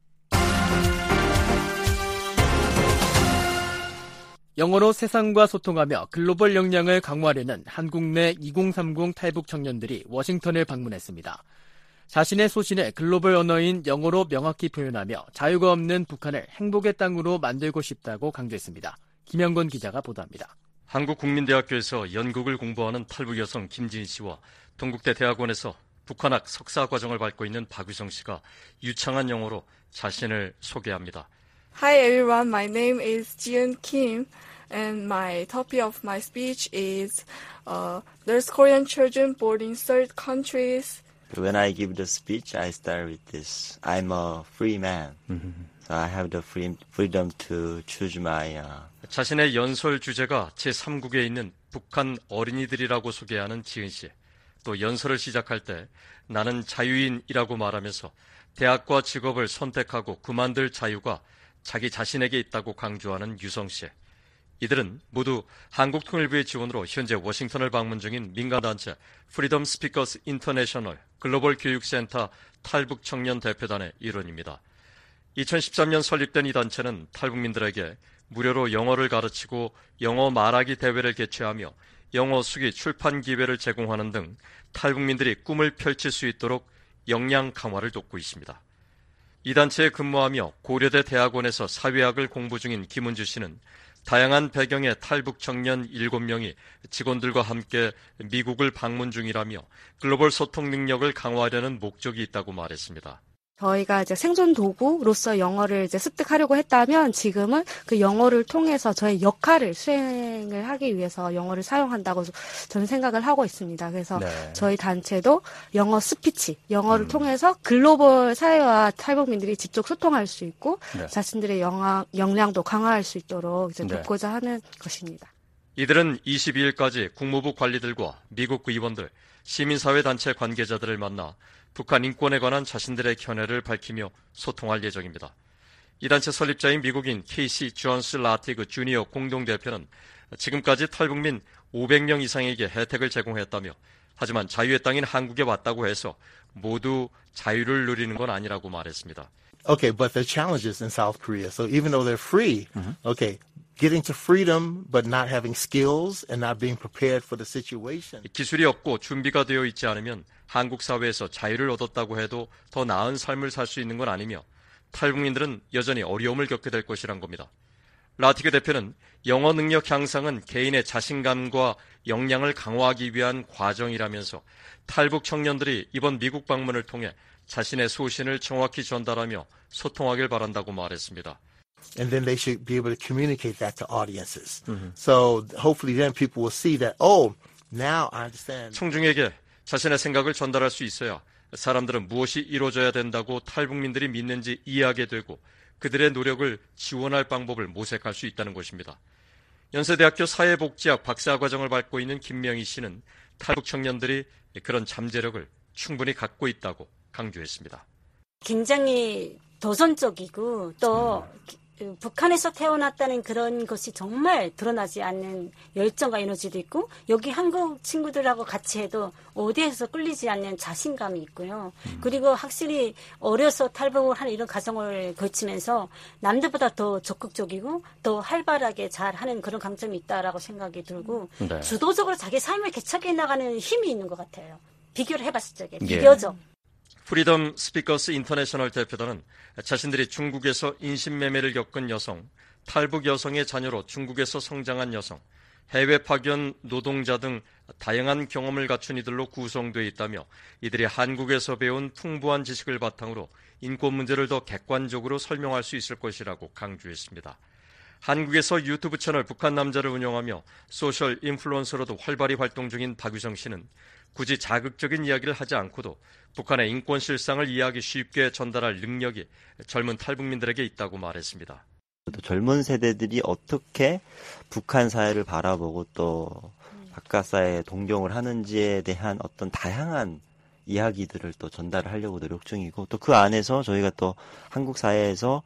영어로 세상과 소통하며 글로벌 역량을 강화하려는 한국 내 2030 탈북 청년들이 워싱턴을 방문했습니다. 자신의 소신을 글로벌 언어인 영어로 명확히 표현하며 자유가 없는 북한을 행복의 땅으로 만들고 싶다고 강조했습니다. 김영건 기자가 보도합니다. 한국국민대학교에서 연극을 공부하는 탈북 여성 김지인 씨와 동국대 대학원에서 북한학 석사 과정을 밟고 있는 박유성 씨가 유창한 영어로 자신을 소개합니다. Hi everyone, my name is Jiun Kim and my topic of my speech is there's Korean children born in third countries. When I give the speech, I start with this. I'm a free man. So I have the freedom to choose my... 자신의 연설 주제가 제3국에 있는 북한 어린이들이라고 소개하는 지은 씨. 또 연설을 시작할 때 나는 자유인이라고 말하면서 대학과 직업을 선택하고 그만둘 자유가 자기 자신에게 있다고 강조하는 유성 씨. 이들은 모두 한국통일부의 지원으로 현재 워싱턴을 방문 중인 민간단체 프리덤 스피커스 인터내셔널 글로벌 교육센터 탈북 청년 대표단의 일원입니다. 2013년 설립된 이 단체는 탈북민들에게 무료로 영어를 가르치고 영어 말하기 대회를 개최하며 영어 수기 출판 기회를 제공하는 등 탈북민들이 꿈을 펼칠 수 있도록 역량 강화를 돕고 있습니다. 이 단체에 근무하며 고려대 대학원에서 사회학을 공부 중인 김은주 씨는 다양한 배경의 탈북 청년 7명이 직원들과 함께 미국을 방문 중이라며 글로벌 소통 능력을 강화하려는 목적이 있다고 말했습니다. 저희가 이제 생존 도구로서 영어를 이제 습득하려고 했다면 지금은 그 영어를 통해서 저의 역할을 수행을 하기 위해서 영어를 사용한다고 저는 생각을 하고 있습니다. 그래서 저희 단체도 영어 스피치, 영어를 통해서 글로벌 사회와 탈북민들이 직접 소통할 수 있고 자신들의 역량도 강화할 수 있도록 이제 돕고자 하는 것입니다. 이들은 22일까지 국무부 관리들과 미국 의원들, 시민사회단체 관계자들을 만나 북한 인권에 관한 자신들의 견해를 밝히며 소통할 예정입니다. 이 단체 설립자인 미국인 케이시 존스 라티그 주니어 공동대표는 지금까지 탈북민 500명 이상에게 혜택을 제공했다며 하지만 자유의 땅인 한국에 왔다고 해서 모두 자유를 누리는 건 아니라고 말했습니다. Okay, but there are challenges in South Korea. So even though they're free, okay, getting to freedom but not having skills and not being prepared for the situation. 기술이 없고 준비가 되어 있지 않으면 한국 사회에서 자유를 얻었다고 해도 더 나은 삶을 살 수 있는 건 아니며 탈북민들은 여전히 어려움을 겪게 될 것이란 겁니다. 라티그 대표는 영어 능력 향상은 개인의 자신감과 역량을 강화하기 위한 과정이라면서 탈북 청년들이 이번 미국 방문을 통해 자신의 소신을 정확히 전달하며 소통하길 바란다고 말했습니다. And then they should be able to communicate that to audiences. So hopefully then people will see that, oh, now I understand. 청중에게 자신의 생각을 전달할 수 있어야 사람들은 무엇이 이루어져야 된다고 탈북민들이 믿는지 이해하게 되고 그들의 노력을 지원할 방법을 모색할 수 있다는 것입니다. 연세대학교 사회복지학 박사과정을 밟고 있는 김명희 씨는 탈북 청년들이 그런 잠재력을 충분히 갖고 있다고 강조했습니다. 굉장히 도전적이고 또 북한에서 태어났다는 그런 것이 정말 드러나지 않는 열정과 에너지도 있고 여기 한국 친구들하고 같이 해도 어디에서 끌리지 않는 자신감이 있고요. 그리고 확실히 어려서 탈북을 하는 이런 과정을 거치면서 남들보다 더 적극적이고 더 활발하게 잘하는 그런 강점이 있다라고 생각이 들고 네. 주도적으로 자기 삶을 개척해 나가는 힘이 있는 것 같아요. 비교를 해봤을 적에 비교적. 프리덤 스피커스 인터내셔널 대표단은 자신들이 중국에서 인신매매를 겪은 여성, 탈북 여성의 자녀로 중국에서 성장한 여성, 해외 파견 노동자 등 다양한 경험을 갖춘 이들로 구성되어 있다며 이들이 한국에서 배운 풍부한 지식을 바탕으로 인권 문제를 더 객관적으로 설명할 수 있을 것이라고 강조했습니다. 한국에서 유튜브 채널 북한 남자를 운영하며 소셜 인플루언서로도 활발히 활동 중인 박유성 씨는 굳이 자극적인 이야기를 하지 않고도 북한의 인권 실상을 이해하기 쉽게 전달할 능력이 젊은 탈북민들에게 있다고 말했습니다. 젊은 세대들이 어떻게 북한 사회를 바라보고 또 바깥 사회에 동경을 하는지에 대한 어떤 다양한 이야기들을 또 전달을 하려고 노력 중이고 또 그 안에서 저희가 또 한국 사회에서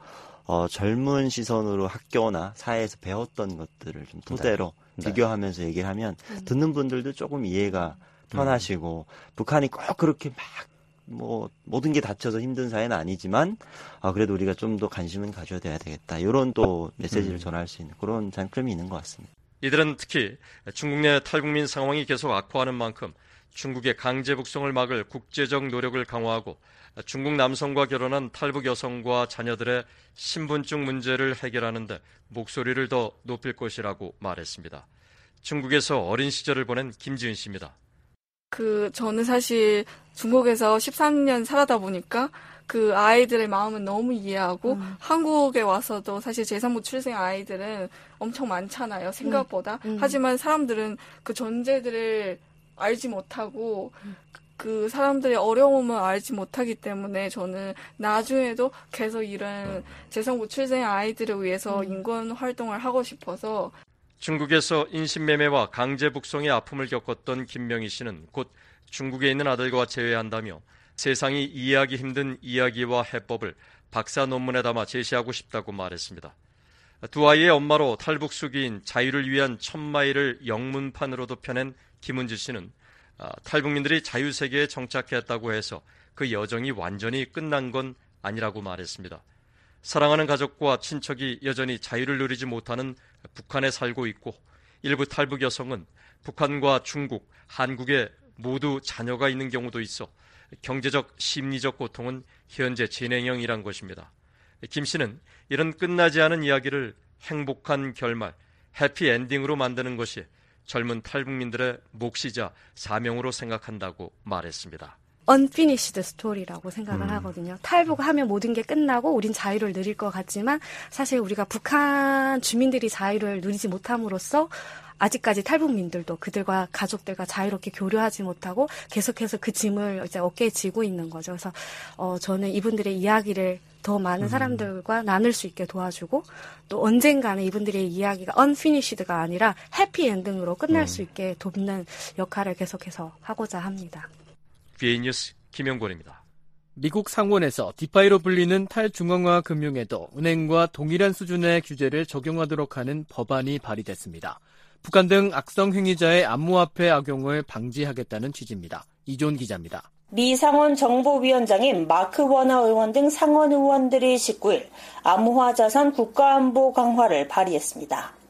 젊은 시선으로 학교나 사회에서 배웠던 것들을 좀 토대로 비교하면서 얘기를 하면 듣는 분들도 조금 이해가 편하시고 북한이 꼭 그렇게 막 모든 게 닫혀서 힘든 사회는 아니지만 그래도 우리가 좀 더 관심은 가져야 되겠다. 이런 또 메시지를 전할 수 있는 그런 장점이 있는 것 같습니다. 이들은 특히 중국 내 탈북민 상황이 계속 악화하는 만큼 중국의 강제 북송을 막을 국제적 노력을 강화하고 중국 남성과 결혼한 탈북 여성과 자녀들의 신분증 문제를 해결하는 데 목소리를 더 높일 것이라고 말했습니다. 중국에서 어린 시절을 보낸 김지은 씨입니다. 저는 사실 중국에서 13년 살아다 보니까 그 아이들의 마음은 너무 이해하고 한국에 와서도 사실 제3부 출생 아이들은 엄청 많잖아요. 생각보다. 하지만 사람들은 그 존재들을 알지 못하고 그 사람들의 어려움을 알지 못하기 때문에 저는 나중에도 계속 이런 제3부 출생 아이들을 위해서 인권 활동을 하고 싶어서 중국에서 인신매매와 강제 북송의 아픔을 겪었던 김명희 씨는 곧 중국에 있는 아들과 재회한다며 세상이 이해하기 힘든 이야기와 해법을 박사 논문에 담아 제시하고 싶다고 말했습니다. 두 아이의 엄마로 탈북 수기인 자유를 위한 1000마일을 영문판으로도 펴낸 김은지 씨는 탈북민들이 자유세계에 정착했다고 해서 그 여정이 완전히 끝난 건 아니라고 말했습니다. 사랑하는 가족과 친척이 여전히 자유를 누리지 못하는 북한에 살고 있고 일부 탈북 여성은 북한과 중국, 한국에 모두 자녀가 있는 경우도 있어 경제적, 심리적 고통은 현재 진행형이란 것입니다. 김 씨는 이런 끝나지 않은 이야기를 행복한 결말, 해피엔딩으로 만드는 것이 젊은 탈북민들의 몫이자 사명으로 생각한다고 말했습니다. unfinished story라고 생각을 하거든요. 탈북하면 모든 게 끝나고 우린 자유를 누릴 것 같지만 사실 우리가 북한 주민들이 자유를 누리지 못함으로써 아직까지 탈북민들도 그들과 가족들과 자유롭게 교류하지 못하고 계속해서 그 짐을 이제 어깨에 지고 있는 거죠. 그래서 저는 이분들의 이야기를 더 많은 사람들과 나눌 수 있게 도와주고 또 언젠가는 이분들의 이야기가 unfinished가 아니라 해피엔딩으로 끝날 수 있게 돕는 역할을 계속해서 하고자 합니다. BA 뉴스 김영권입니다. 미국 상원에서 디파이로 불리는 탈중앙화 금융에도 은행과 동일한 수준의 규제를 적용하도록 하는 법안이 발의됐습니다. 북한 등 악성 행위자의 암호화폐 악용을 방지하겠다는 취지입니다. 이존 기자입니다. 미 상원 정보위원장인 마크 워너 의원 등 상원 의원들이 19일 암호화 자산 국가안보 강화를 발의했습니다.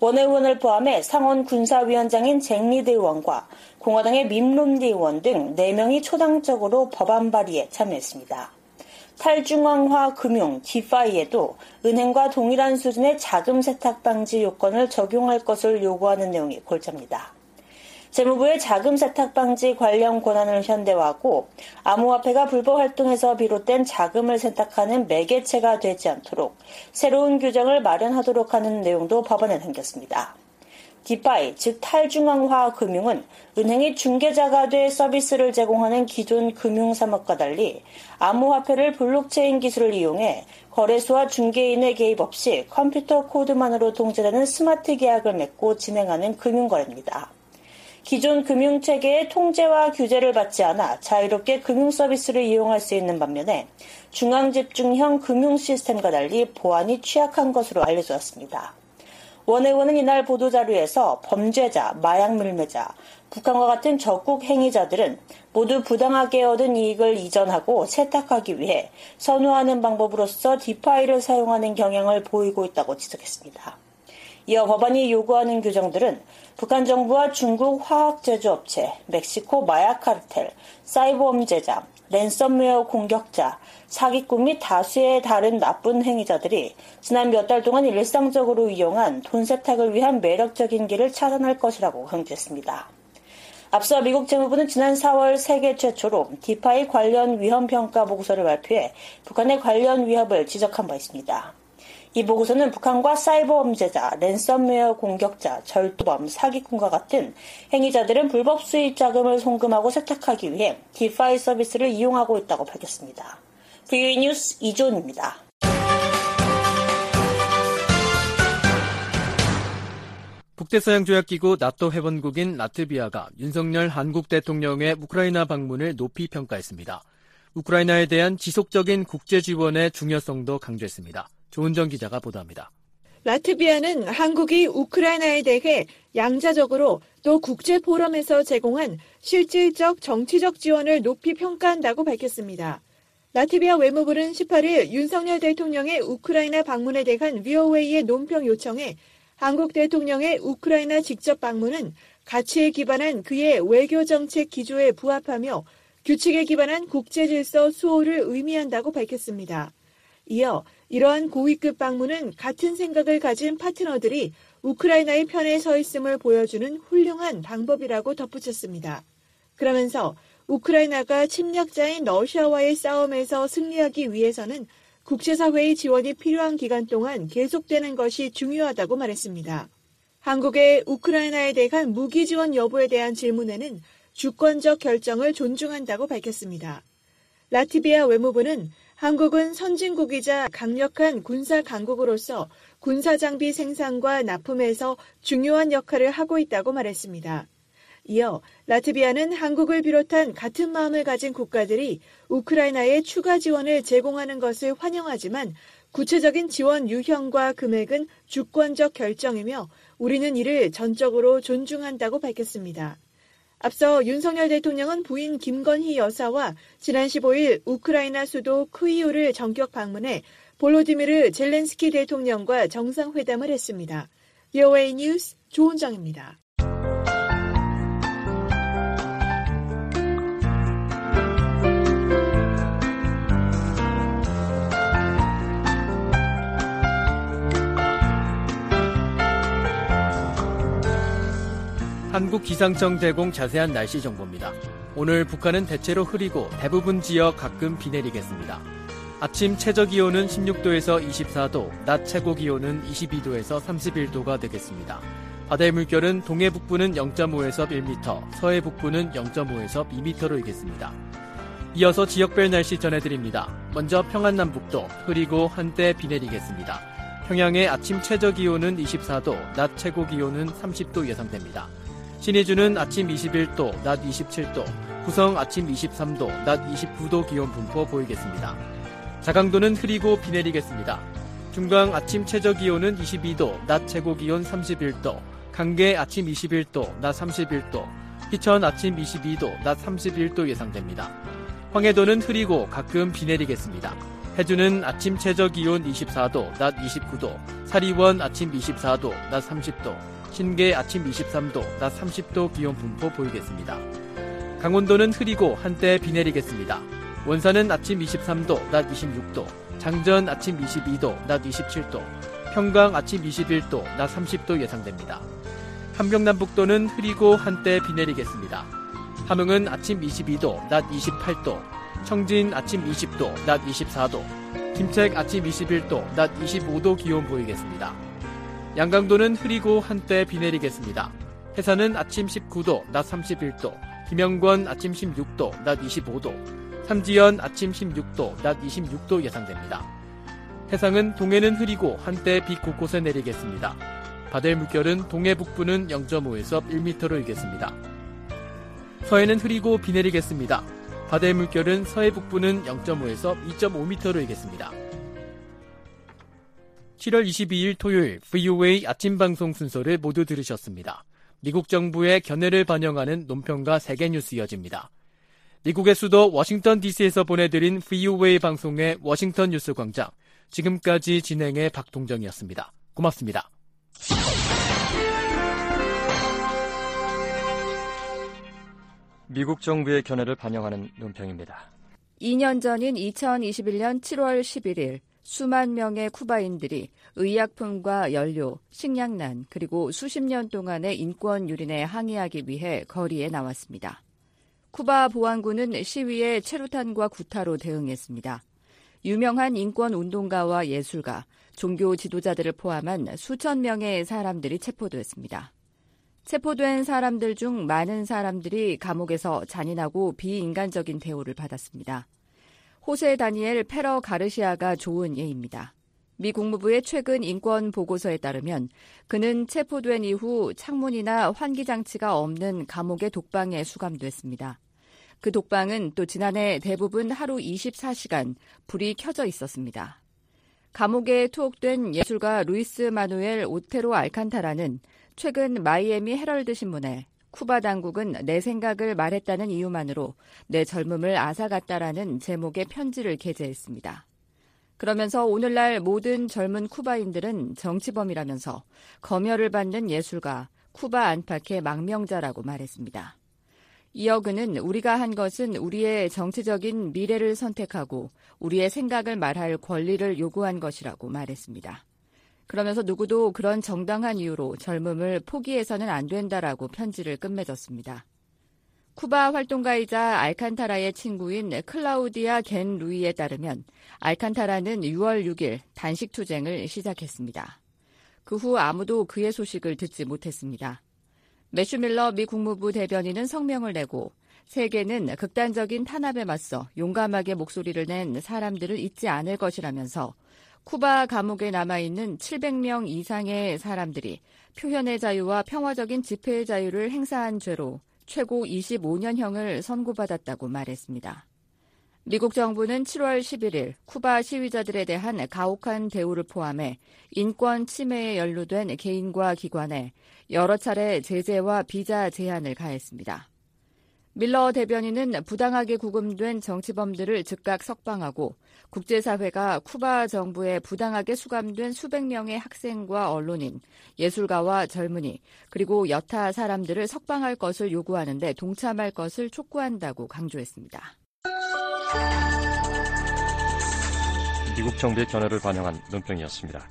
원 의원을 포함해 상원 군사위원장인 잭 리드 의원과 공화당의 밋 롬니 의원 등 4명이 초당적으로 법안 발의에 참여했습니다. 탈중앙화 금융 DeFi에도 은행과 동일한 수준의 자금 세탁 방지 요건을 적용할 것을 요구하는 내용이 골자입니다. 재무부의 자금 세탁 방지 관련 권한을 현대화하고 암호화폐가 불법 활동에서 비롯된 자금을 세탁하는 매개체가 되지 않도록 새로운 규정을 마련하도록 하는 내용도 법안에 담겼습니다. DeFi, 즉 탈중앙화 금융은 은행이 중개자가 돼 서비스를 제공하는 기존 금융산업과 달리 암호화폐를 블록체인 기술을 이용해 거래소와 중개인의 개입 없이 컴퓨터 코드만으로 통제되는 스마트 계약을 맺고 진행하는 금융거래입니다. 기존 금융체계의 통제와 규제를 받지 않아 자유롭게 금융서비스를 이용할 수 있는 반면에 중앙집중형 금융 시스템과 달리 보안이 취약한 것으로 알려져 왔습니다. 원 의원은 이날 보도자료에서 범죄자, 마약 밀매자, 북한과 같은 적국 행위자들은 모두 부당하게 얻은 이익을 이전하고 세탁하기 위해 선호하는 방법으로서 디파이를 사용하는 경향을 보이고 있다고 지적했습니다. 이어 법안이 요구하는 규정들은 북한 정부와 중국 화학제조업체, 멕시코 마약 카르텔, 사이버 범죄자, 랜섬웨어 공격자, 사기꾼 및 다수의 다른 나쁜 행위자들이 지난 몇 달 동안 일상적으로 이용한 돈 세탁을 위한 매력적인 길을 차단할 것이라고 강조했습니다. 앞서 미국 재무부는 지난 4월 세계 최초로 디파이 관련 위험평가 보고서를 발표해 북한의 관련 위협을 지적한 바 있습니다. 이 보고서는 북한과 사이버 범죄자, 랜섬웨어 공격자, 절도범, 사기꾼과 같은 행위자들은 불법 수입 자금을 송금하고 세탁하기 위해 디파이 서비스를 이용하고 있다고 밝혔습니다. VOA 뉴스 이조은입니다. 북대서양조약기구 나토 회원국인 라트비아가 윤석열 한국 대통령의 우크라이나 방문을 높이 평가했습니다. 우크라이나에 대한 지속적인 국제 지원의 중요성도 강조했습니다. 조은정 기자가 보도합니다. 라트비아는 한국이 우크라이나에 대해 양자적으로 또 국제포럼에서 제공한 실질적 정치적 지원을 높이 평가한다고 밝혔습니다. 라트비아 외무부는 18일 윤석열 대통령의 우크라이나 방문에 대한 VOA의 논평 요청에 한국 대통령의 우크라이나 직접 방문은 가치에 기반한 그의 외교정책 기조에 부합하며 규칙에 기반한 국제질서 수호를 의미한다고 밝혔습니다. 이어 이러한 고위급 방문은 같은 생각을 가진 파트너들이 우크라이나의 편에 서 있음을 보여주는 훌륭한 방법이라고 덧붙였습니다. 그러면서 우크라이나가 침략자인 러시아와의 싸움에서 승리하기 위해서는 국제사회의 지원이 필요한 기간 동안 계속되는 것이 중요하다고 말했습니다. 한국의 우크라이나에 대한 무기 지원 여부에 대한 질문에는 주권적 결정을 존중한다고 밝혔습니다. 라트비아 외무부는 한국은 선진국이자 강력한 군사 강국으로서 군사장비 생산과 납품에서 중요한 역할을 하고 있다고 말했습니다. 이어 라트비아는 한국을 비롯한 같은 마음을 가진 국가들이 우크라이나에 추가 지원을 제공하는 것을 환영하지만 구체적인 지원 유형과 금액은 주권적 결정이며 우리는 이를 전적으로 존중한다고 밝혔습니다. 앞서 윤석열 대통령은 부인 김건희 여사와 지난 15일 우크라이나 수도 크이우를 전격 방문해 볼로디미르 젤렌스키 대통령과 정상회담을 했습니다. VOA 뉴스 조은정입니다. 한국기상청 제공 자세한 날씨 정보입니다. 오늘 북한은 대체로 흐리고 대부분 지역 가끔 비 내리겠습니다. 아침 최저기온은 16도에서 24도, 낮 최고기온은 22도에서 31도가 되겠습니다. 바다의 물결은 동해 북부는 0.5에서 1m, 서해 북부는 0.5에서 2m로 일겠습니다. 이어서 지역별 날씨 전해드립니다. 먼저 평안남북도 흐리고 한때 비 내리겠습니다. 평양의 아침 최저기온은 24도, 낮 최고기온은 30도 예상됩니다. 신의주는 아침 21도, 낮 27도, 구성 아침 23도, 낮 29도 기온 분포 보이겠습니다. 자강도는 흐리고 비 내리겠습니다. 중강 아침 최저기온은 22도, 낮 최고기온 31도, 강계 아침 21도, 낮 31도, 희천 아침 22도, 낮 31도 예상됩니다. 황해도는 흐리고 가끔 비 내리겠습니다. 해주는 아침 최저기온 24도, 낮 29도, 사리원 아침 24도, 낮 30도, 신계 아침 23도, 낮 30도 기온 분포 보이겠습니다. 강원도는 흐리고 한때 비 내리겠습니다. 원산은 아침 23도, 낮 26도, 장전 아침 22도, 낮 27도, 평강 아침 21도, 낮 30도 예상됩니다. 함경남북도는 흐리고 한때 비 내리겠습니다. 함흥은 아침 22도, 낮 28도, 청진 아침 20도, 낮 24도, 김책 아침 21도, 낮 25도 기온 보이겠습니다. 양강도는 흐리고 한때 비 내리겠습니다. 해산은 아침 19도, 낮 31도, 김영권 아침 16도, 낮 25도, 삼지연 아침 16도, 낮 26도 예상됩니다. 해상은 동해는 흐리고 한때 비 곳곳에 내리겠습니다. 바다의 물결은 동해 북부는 0.5에서 1m로 일겠습니다. 서해는 흐리고 비 내리겠습니다. 바다의 물결은 서해 북부는 0.5에서 2.5m로 일겠습니다. 7월 22일 토요일 VOA 아침 방송 순서를 모두 들으셨습니다. 미국 정부의 견해를 반영하는 논평과 세계뉴스 이어집니다. 미국의 수도 워싱턴 DC에서 보내드린 VOA 방송의 워싱턴 뉴스 광장. 지금까지 진행의 박동정이었습니다. 고맙습니다. 미국 정부의 견해를 반영하는 논평입니다. 2년 전인 2021년 7월 11일 수만 명의 쿠바인들이 의약품과 연료, 식량난 그리고 수십 년 동안의 인권 유린에 항의하기 위해 거리에 나왔습니다. 쿠바 보안군은 시위에 체루탄과 구타로 대응했습니다. 유명한 인권 운동가와 예술가, 종교 지도자들을 포함한 수천 명의 사람들이 체포됐습니다. 체포된 사람들 중 많은 사람들이 감옥에서 잔인하고 비인간적인 대우를 받았습니다. 호세 다니엘 페러 가르시아가 좋은 예입니다. 미 국무부의 최근 인권 보고서에 따르면 그는 체포된 이후 창문이나 환기장치가 없는 감옥의 독방에 수감됐습니다. 그 독방은 또 지난해 대부분 하루 24시간 불이 켜져 있었습니다. 감옥에 투옥된 예술가 루이스 마누엘 오테로 알칸타라는 최근 마이애미 헤럴드 신문에 쿠바 당국은 내 생각을 말했다는 이유만으로 내 젊음을 앗아갔다라는 제목의 편지를 게재했습니다. 그러면서 오늘날 모든 젊은 쿠바인들은 정치범이라면서 검열을 받는 예술가 쿠바 안팎의 망명자라고 말했습니다. 이어 그는 우리가 한 것은 우리의 정치적인 미래를 선택하고 우리의 생각을 말할 권리를 요구한 것이라고 말했습니다. 그러면서 누구도 그런 정당한 이유로 젊음을 포기해서는 안 된다라고 편지를 끝맺었습니다. 쿠바 활동가이자 알칸타라의 친구인 클라우디아 겐 루이에 따르면 알칸타라는 6월 6일 단식 투쟁을 시작했습니다. 그 후 아무도 그의 소식을 듣지 못했습니다. 매슈 밀러 미 국무부 대변인은 성명을 내고 세계는 극단적인 탄압에 맞서 용감하게 목소리를 낸 사람들을 잊지 않을 것이라면서 쿠바 감옥에 남아있는 700명 이상의 사람들이 표현의 자유와 평화적인 집회의 자유를 행사한 죄로 최고 25년형을 선고받았다고 말했습니다. 미국 정부는 7월 11일 쿠바 시위자들에 대한 가혹한 대우를 포함해 인권 침해에 연루된 개인과 기관에 여러 차례 제재와 비자 제한을 가했습니다. 밀러 대변인은 부당하게 구금된 정치범들을 즉각 석방하고 국제사회가 쿠바 정부에 부당하게 수감된 수백 명의 학생과 언론인, 예술가와 젊은이, 그리고 여타 사람들을 석방할 것을 요구하는 데 동참할 것을 촉구한다고 강조했습니다. 미국 정부의 견해를 반영한 논평이었습니다.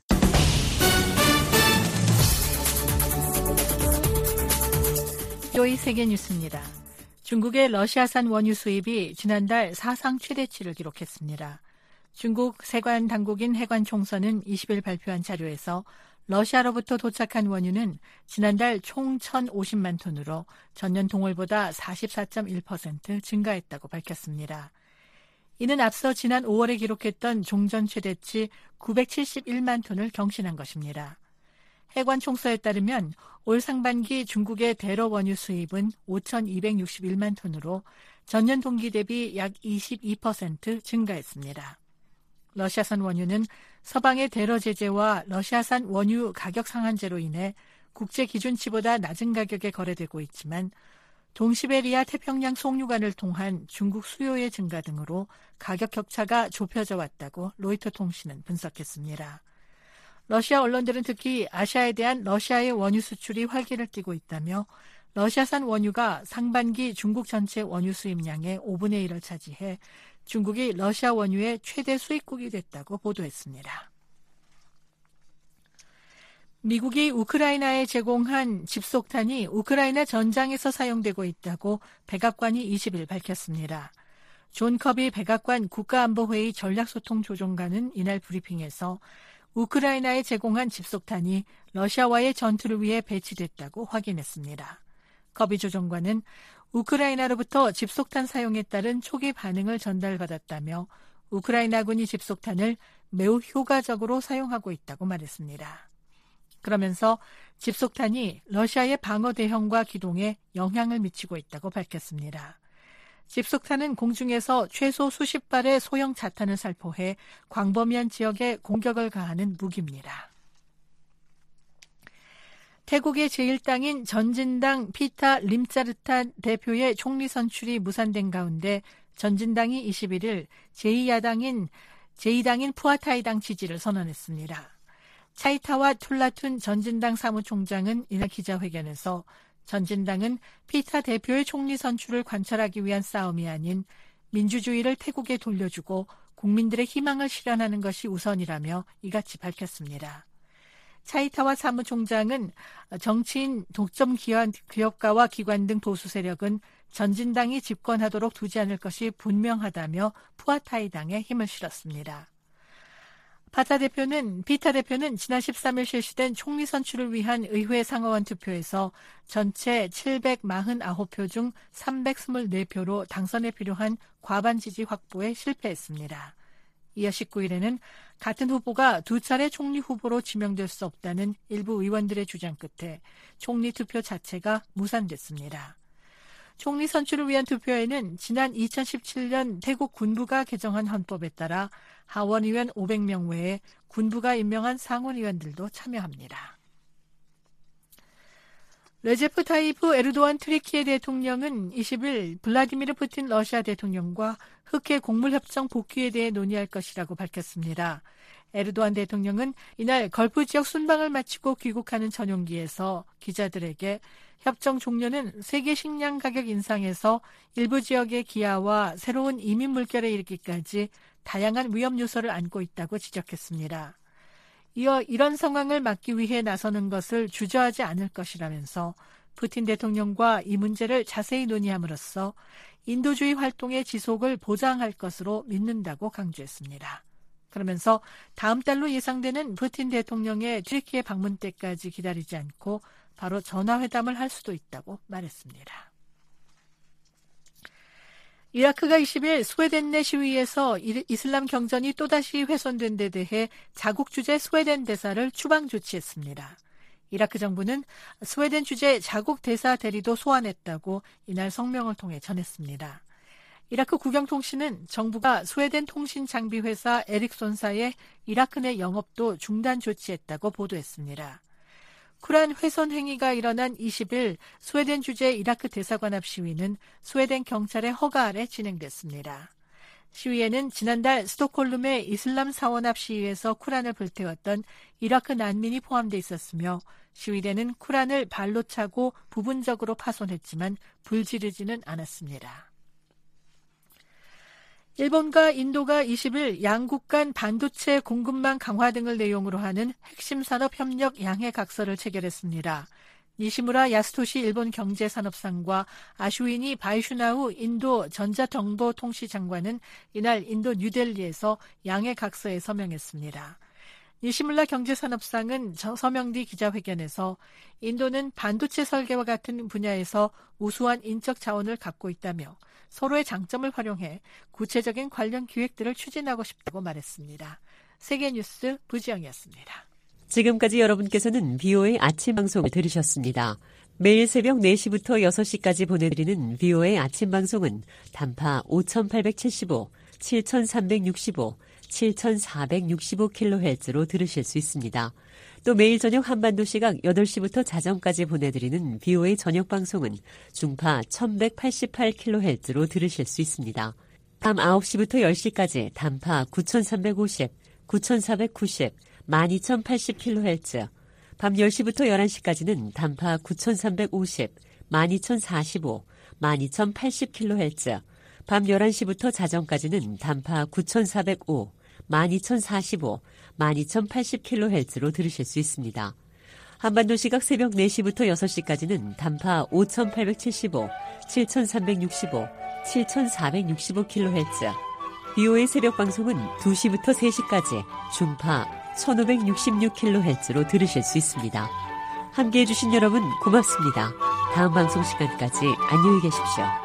요이 세계뉴스입니다. 중국의 러시아산 원유 수입이 지난달 사상 최대치를 기록했습니다. 중국 세관 당국인 해관총서는 20일 발표한 자료에서 러시아로부터 도착한 원유는 지난달 총 1,050만 톤으로 전년 동월보다 44.1% 증가했다고 밝혔습니다. 이는 앞서 지난 5월에 기록했던 종전 최대치 971만 톤을 경신한 것입니다. 해관총서에 따르면 올 상반기 중국의 대러 원유 수입은 5,261만 톤으로 전년 동기 대비 약 22% 증가했습니다. 러시아산 원유는 서방의 대러 제재와 러시아산 원유 가격 상한제로 인해 국제 기준치보다 낮은 가격에 거래되고 있지만 동시베리아 태평양 송유관을 통한 중국 수요의 증가 등으로 가격 격차가 좁혀져 왔다고 로이터 통신은 분석했습니다. 러시아 언론들은 특히 아시아에 대한 러시아의 원유 수출이 활기를 띠고 있다며 러시아산 원유가 상반기 중국 전체 원유 수입량의 5분의 1을 차지해 중국이 러시아 원유의 최대 수입국이 됐다고 보도했습니다. 미국이 우크라이나에 제공한 집속탄이 우크라이나 전장에서 사용되고 있다고 백악관이 20일 밝혔습니다. 존 커비 백악관 국가안보회의 전략소통조정관은 이날 브리핑에서 우크라이나에 제공한 집속탄이 러시아와의 전투를 위해 배치됐다고 확인했습니다. 커비 조정관은 우크라이나로부터 집속탄 사용에 따른 초기 반응을 전달받았다며 우크라이나군이 집속탄을 매우 효과적으로 사용하고 있다고 말했습니다. 그러면서 집속탄이 러시아의 방어 대형과 기동에 영향을 미치고 있다고 밝혔습니다. 집속탄은 공중에서 최소 수십 발의 소형 자탄을 살포해 광범위한 지역에 공격을 가하는 무기입니다. 태국의 제1당인 전진당 피타 림짜르탄 대표의 총리 선출이 무산된 가운데 전진당이 21일 제2당인 푸아타이당 지지를 선언했습니다. 차이타와 툴라툰 전진당 사무총장은 이날 기자회견에서 전진당은 피타 대표의 총리 선출을 관철하기 위한 싸움이 아닌 민주주의를 태국에 돌려주고 국민들의 희망을 실현하는 것이 우선이라며 이같이 밝혔습니다. 차이타와 사무총장은 정치인, 독점 기업가와 기관 등 보수 세력은 전진당이 집권하도록 두지 않을 것이 분명하다며 푸아타이당에 힘을 실었습니다. 피타 대표는 지난 13일 실시된 총리 선출을 위한 의회 상하원 투표에서 전체 749표 중 324표로 당선에 필요한 과반 지지 확보에 실패했습니다. 이어 19일에는 같은 후보가 두 차례 총리 후보로 지명될 수 없다는 일부 의원들의 주장 끝에 총리 투표 자체가 무산됐습니다. 총리 선출을 위한 투표에는 지난 2017년 태국 군부가 개정한 헌법에 따라 하원의원 500명 외에 군부가 임명한 상원의원들도 참여합니다. 레제프 타이프 에르도안 트리키예 대통령은 20일 블라디미르 푸틴 러시아 대통령과 흑해 곡물협정 복귀에 대해 논의할 것이라고 밝혔습니다. 에르도안 대통령은 이날 걸프 지역 순방을 마치고 귀국하는 전용기에서 기자들에게 협정 종료는 세계 식량 가격 인상에서 일부 지역의 기아와 새로운 이민 물결에 이르기까지 다양한 위험 요소를 안고 있다고 지적했습니다. 이어 이런 상황을 막기 위해 나서는 것을 주저하지 않을 것이라면서 푸틴 대통령과 이 문제를 자세히 논의함으로써 인도주의 활동의 지속을 보장할 것으로 믿는다고 강조했습니다. 그러면서 다음 달로 예상되는 푸틴 대통령의 튀르키예 방문 때까지 기다리지 않고 바로 전화회담을 할 수도 있다고 말했습니다. 이라크가 20일 스웨덴 내 시위에서 이슬람 경전이 또다시 훼손된 데 대해 자국 주재 스웨덴 대사를 추방 조치했습니다. 이라크 정부는 스웨덴 주재 자국 대사 대리도 소환했다고 이날 성명을 통해 전했습니다. 이라크 국영통신은 정부가 스웨덴 통신 장비 회사 에릭손사의 이라크 내 영업도 중단 조치했다고 보도했습니다. 쿠란 훼손 행위가 일어난 20일 스웨덴 주재 이라크 대사관 앞 시위는 스웨덴 경찰의 허가 아래 진행됐습니다. 시위에는 지난달 스톡홀름의 이슬람 사원 앞 시위에서 쿠란을 불태웠던 이라크 난민이 포함돼 있었으며 시위대는 쿠란을 발로 차고 부분적으로 파손했지만 불 지르지는 않았습니다. 일본과 인도가 20일 양국 간 반도체 공급망 강화 등을 내용으로 하는 핵심 산업 협력 양해 각서를 체결했습니다. 니시무라 야스토시 일본 경제산업상과 아슈이니 바이슈나우 인도 전자정보통시 장관은 이날 인도 뉴델리에서 양해 각서에 서명했습니다. 니시무라 경제산업상은 서명 뒤 기자회견에서 인도는 반도체 설계와 같은 분야에서 우수한 인적 자원을 갖고 있다며 서로의 장점을 활용해 구체적인 관련 기획들을 추진하고 싶다고 말했습니다. 세계뉴스 부지영이었습니다. 지금까지 여러분께서는 BOA 아침 방송을 들으셨습니다. 매일 새벽 4시부터 6시까지 보내드리는 BOA 아침 방송은 단파 5875, 7365, 7,465kHz로 들으실 수 있습니다. 또 매일 저녁 한반도 시각 8시부터 자정까지 보내드리는 BOA 저녁 방송은 중파 1188kHz로 들으실 수 있습니다. 밤 9시부터 10시까지 단파 9350, 9490, 12080kHz, 밤 10시부터 11시까지는 단파 9350, 12045, 12080kHz, 밤 11시부터 자정까지는 단파 9405, 12045, 12080kHz로 들으실 수 있습니다. 한반도 시각 새벽 4시부터 6시까지는 단파 5875, 7365, 7465kHz, BOA 새벽 방송은 2시부터 3시까지 중파 1566kHz로 들으실 수 있습니다. 함께해 주신 여러분 고맙습니다. 다음 방송 시간까지 안녕히 계십시오.